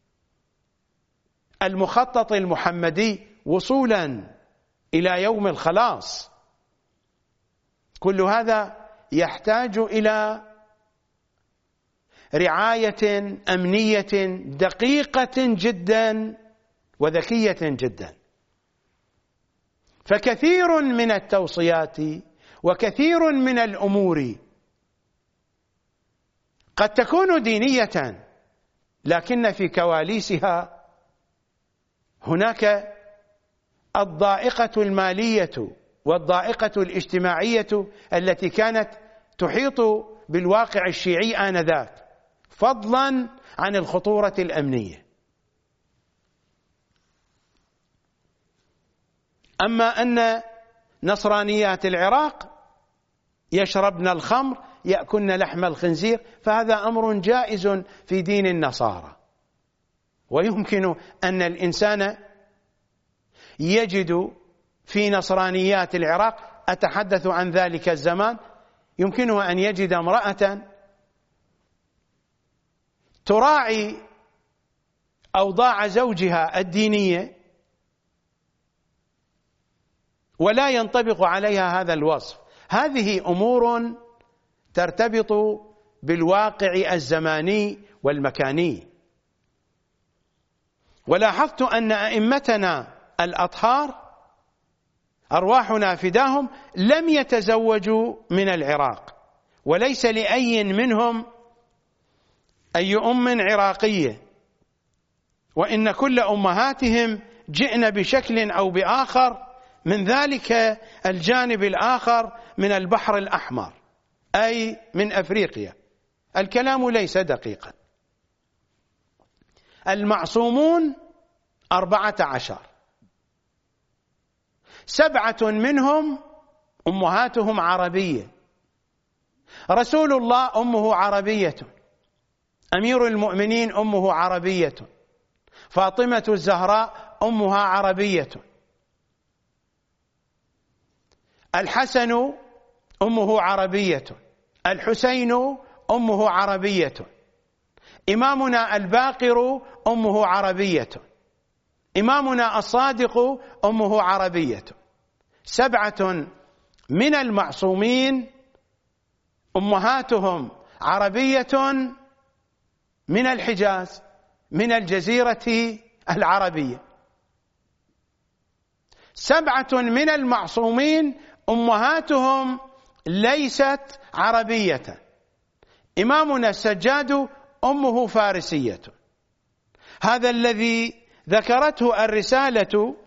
المخطط المحمدي وصولا إلى يوم الخلاص. كل هذا يحتاج إلى رعاية أمنية دقيقة جدا وذكية جدا. فكثير من التوصيات وكثير من الأمور قد تكون دينية، لكن في كواليسها هناك الضائقة المالية والضائقة الاجتماعية التي كانت تحيط بالواقع الشيعي آنذاك، فضلا عن الخطورة الأمنية. أما أن نصرانيات العراق يشربن الخمر يأكلن لحم الخنزير، فهذا أمر جائز في دين النصارى، ويمكن أن الإنسان يجد في نصرانيات العراق، أتحدث عن ذلك الزمان، يمكنه أن يجد امرأة تراعي أوضاع زوجها الدينية ولا ينطبق عليها هذا الوصف. هذه أمور ترتبط بالواقع الزماني والمكاني. ولاحظت أن أئمتنا الأطهار أرواحنا فداهم لم يتزوجوا من العراق، وليس لأي منهم أي أم عراقية، وإن كل أمهاتهم جئن بشكل أو بآخر من ذلك الجانب الآخر من البحر الأحمر، أي من أفريقيا. الكلام ليس دقيقا. المعصومون 14، 7 منهم أمهاتهم عربية. رسول الله أمه عربية، أمير المؤمنين أمه عربية، فاطمة الزهراء أمها عربية، الحسن أمه عربية، الحسين أمه عربية، إمامنا الباقر أمه عربية، إمامنا الصادق أمه عربية. 7 من المعصومين أمهاتهم عربية من الحجاز، من الجزيرة العربية. 7 من المعصومين أمهاتهم ليست عربية. إمامنا السجاد أمه فارسية. هذا الذي ذكرته الرسالة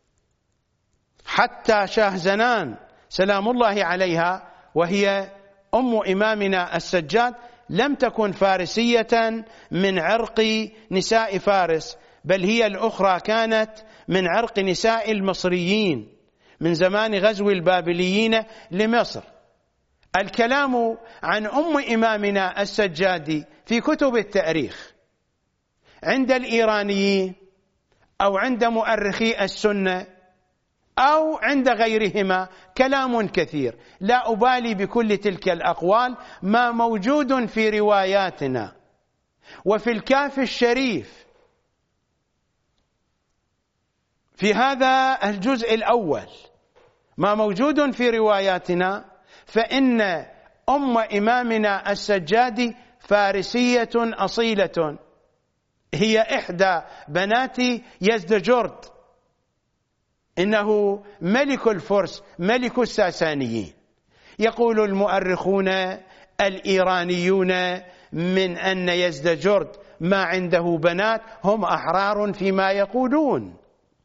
حتى شاهزنان سلام الله عليها، وهي أم إمامنا السجاد، لم تكن فارسية من عرق نساء فارس، بل هي الأخرى كانت من عرق نساء المصريين من زمان غزو البابليين لمصر. الكلام عن أم إمامنا السجاد في كتب التاريخ عند الإيرانيين أو عند مؤرخي السنة أو عند غيرهما كلام كثير، لا أبالي بكل تلك الأقوال. ما موجود في رواياتنا وفي الكافي الشريف في هذا الجزء الأول ما موجود في رواياتنا، فإن أم إمامنا السجادي فارسية أصيلة، هي إحدى بنات يزدجرد، إنه ملك الفرس ملك الساسانيين. يقول المؤرخون الإيرانيون من أن يزدجرد ما عنده بنات هم أحرار فيما يقولون.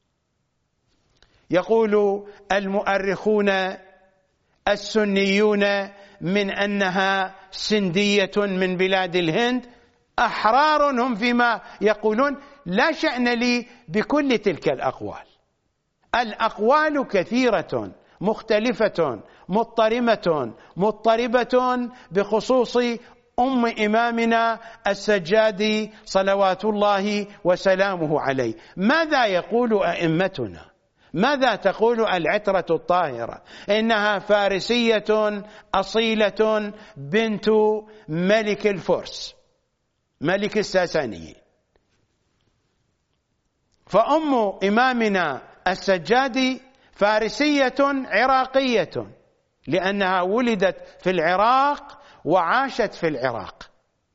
يقول المؤرخون السنيون من أنها سندية من بلاد الهند أحرار هم فيما يقولون. لا شأن لي بكل تلك الأقوال، الأقوال كثيرة مختلفة مضطربة بخصوص أم إمامنا السجادي صلوات الله وسلامه عليه. ماذا يقول أئمتنا؟ ماذا تقول العترة الطاهرة؟ إنها فارسية أصيلة بنت ملك الفرس ملك الساسانيين. فأم إمامنا السجادي فارسية عراقية، لأنها ولدت في العراق وعاشت في العراق.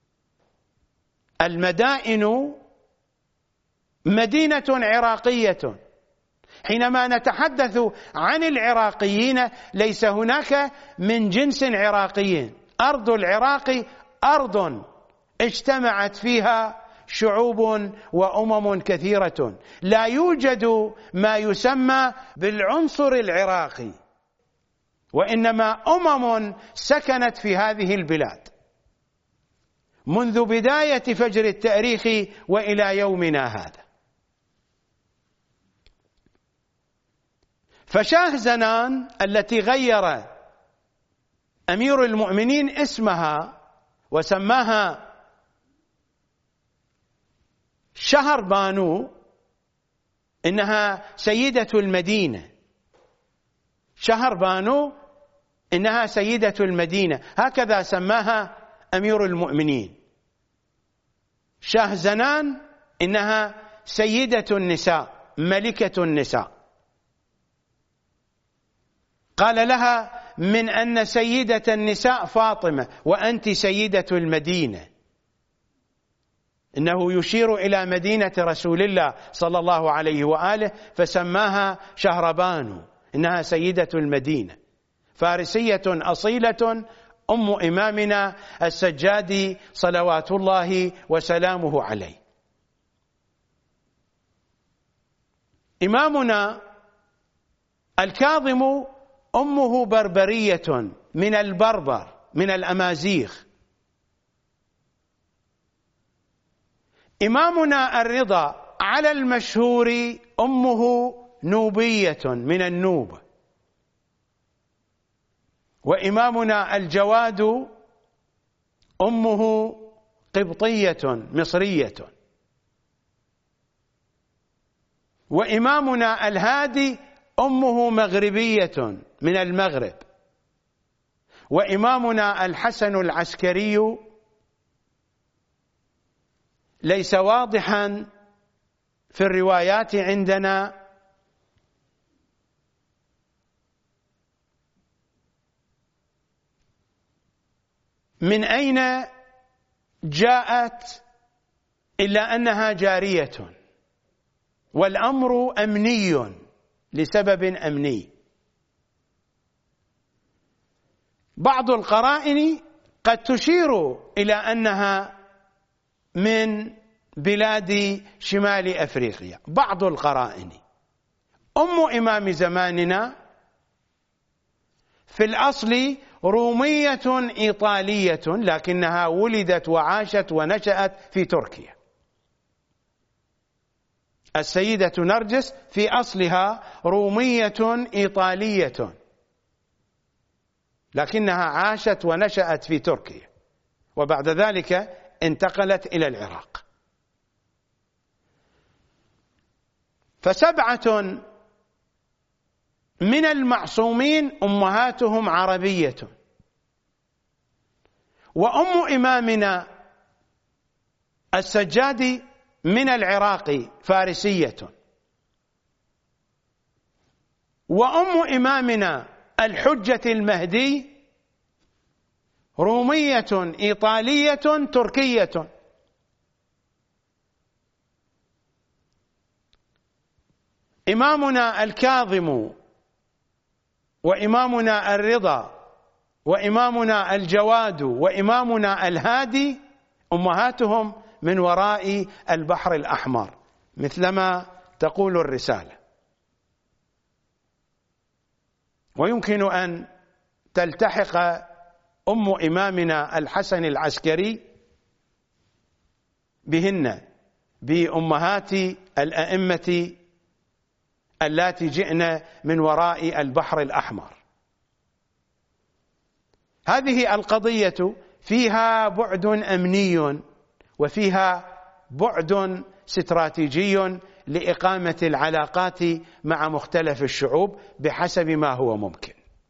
المدائن مدينة عراقية. حينما نتحدث عن العراقيين ليس هناك من جنس عراقي. أرض العراق أرض اجتمعت فيها شعوب وأمم كثيرة، لا يوجد ما يسمى بالعنصر العراقي، وإنما أمم سكنت في هذه البلاد منذ بداية فجر التاريخ وإلى يومنا هذا. فشاه زنان التي غير أمير المؤمنين اسمها وسماها شهر بانو، إنها سيدة المدينة. شهر بانو إنها سيدة المدينة، هكذا سماها أمير المؤمنين. شاه زنان إنها سيدة النساء ملكة النساء. قال لها من أن سيدة النساء فاطمة وأنت سيدة المدينة، إنه يشير إلى مدينة رسول الله صلى الله عليه وآله، فسماها شهربانو، إنها سيدة المدينة، فارسية أصيلة أم إمامنا السجادي صلوات الله وسلامه عليه. إمامنا الكاظم أمه بربرية من البربر من الأمازيغ. إمامنا الرضا على المشهور أمه نوبية من النوبة. وإمامنا الجواد أمه قبطية مصرية. وإمامنا الهادي أمه مغربية من المغرب. وإمامنا الحسن العسكري ليس واضحا في الروايات عندنا من أين جاءت، إلا أنها جارية، والأمر أمني لسبب أمني. بعض القرائن قد تشير إلى أنها من بلاد شمال أفريقيا، بعض القرائن. أم إمام زماننا في الأصل رومية إيطالية، لكنها ولدت وعاشت ونشأت في تركيا. السيدة نرجس في أصلها رومية إيطالية، لكنها عاشت ونشأت في تركيا، وبعد ذلك انتقلت إلى العراق. فسبعة من المعصومين أمهاتهم عربية. وأم إمامنا السجادي من العراق فارسية. وأم إمامنا الحجة المهدي رومية إيطالية تركية. إمامنا الكاظم وإمامنا الرضا وإمامنا الجواد وإمامنا الهادي أمهاتهم من وراء البحر الأحمر مثلما تقول الرسالة. ويمكن أن تلتحق أم إمامنا الحسن العسكري بهن بأمهات الأئمة اللاتي جئن من وراء البحر الأحمر. هذه القضية فيها بعد أمني وفيها بعد استراتيجي لإقامة العلاقات مع مختلف الشعوب بحسب ما هو ممكن.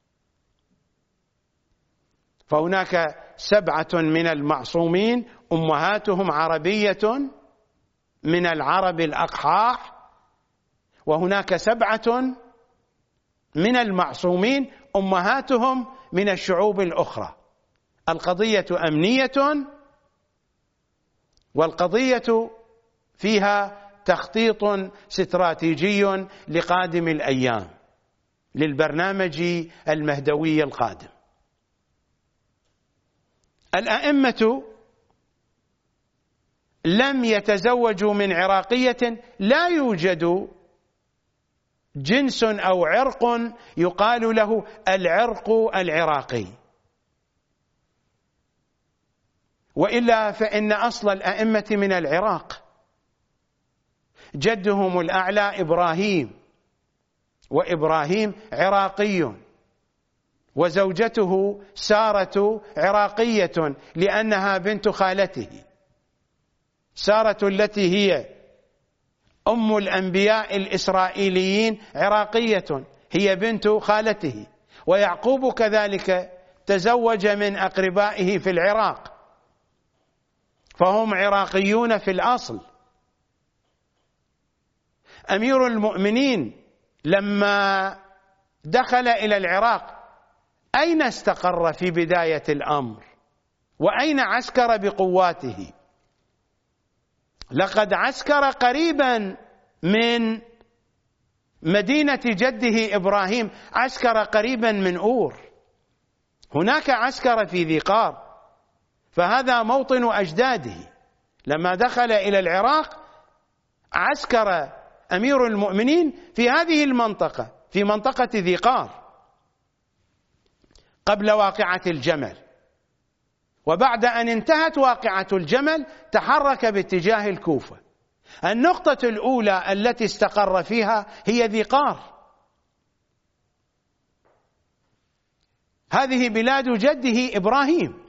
فهناك 7 من المعصومين أمهاتهم عربية من العرب الأقحاح، وهناك 7 من المعصومين أمهاتهم من الشعوب الأخرى. القضية أمنية، والقضية فيها تخطيط استراتيجي لقادم الأيام للبرنامج المهدوي القادم. الأئمة لم يتزوجوا من عراقية، لا يوجد جنس أو عرق يقال له العرق العراقي، وإلا فإن أصل الأئمة من العراق، جدهم الأعلى إبراهيم، وإبراهيم عراقي، وزوجته سارة عراقية لأنها بنت خالته. سارة التي هي أم الأنبياء الإسرائيليين عراقية، هي بنت خالته. ويعقوب كذلك تزوج من أقربائه في العراق، فهم عراقيون في الأصل. أمير المؤمنين لما دخل إلى العراق أين استقر في بداية الأمر؟ وأين عسكر بقواته؟ لقد عسكر قريبا من مدينة جده إبراهيم، عسكر قريبا من أور، هناك عسكر في ذي قار، فهذا موطن أجداده. لما دخل إلى العراق عسكر أمير المؤمنين في هذه المنطقة، في منطقة ذي قار، قبل واقعة الجمل. وبعد أن انتهت واقعة الجمل تحرك باتجاه الكوفة. النقطة الأولى التي استقر فيها هي ذي قار، هذه بلاد جده إبراهيم.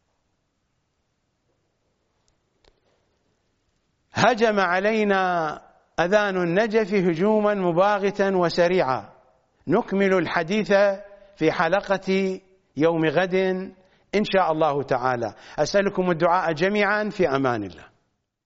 هجم علينا أذان النجف هجوما مباغتا وسريعا. نكمل الحديث في حلقة يوم غد إن شاء الله تعالى. أسألكم الدعاء جميعا، في أمان الله.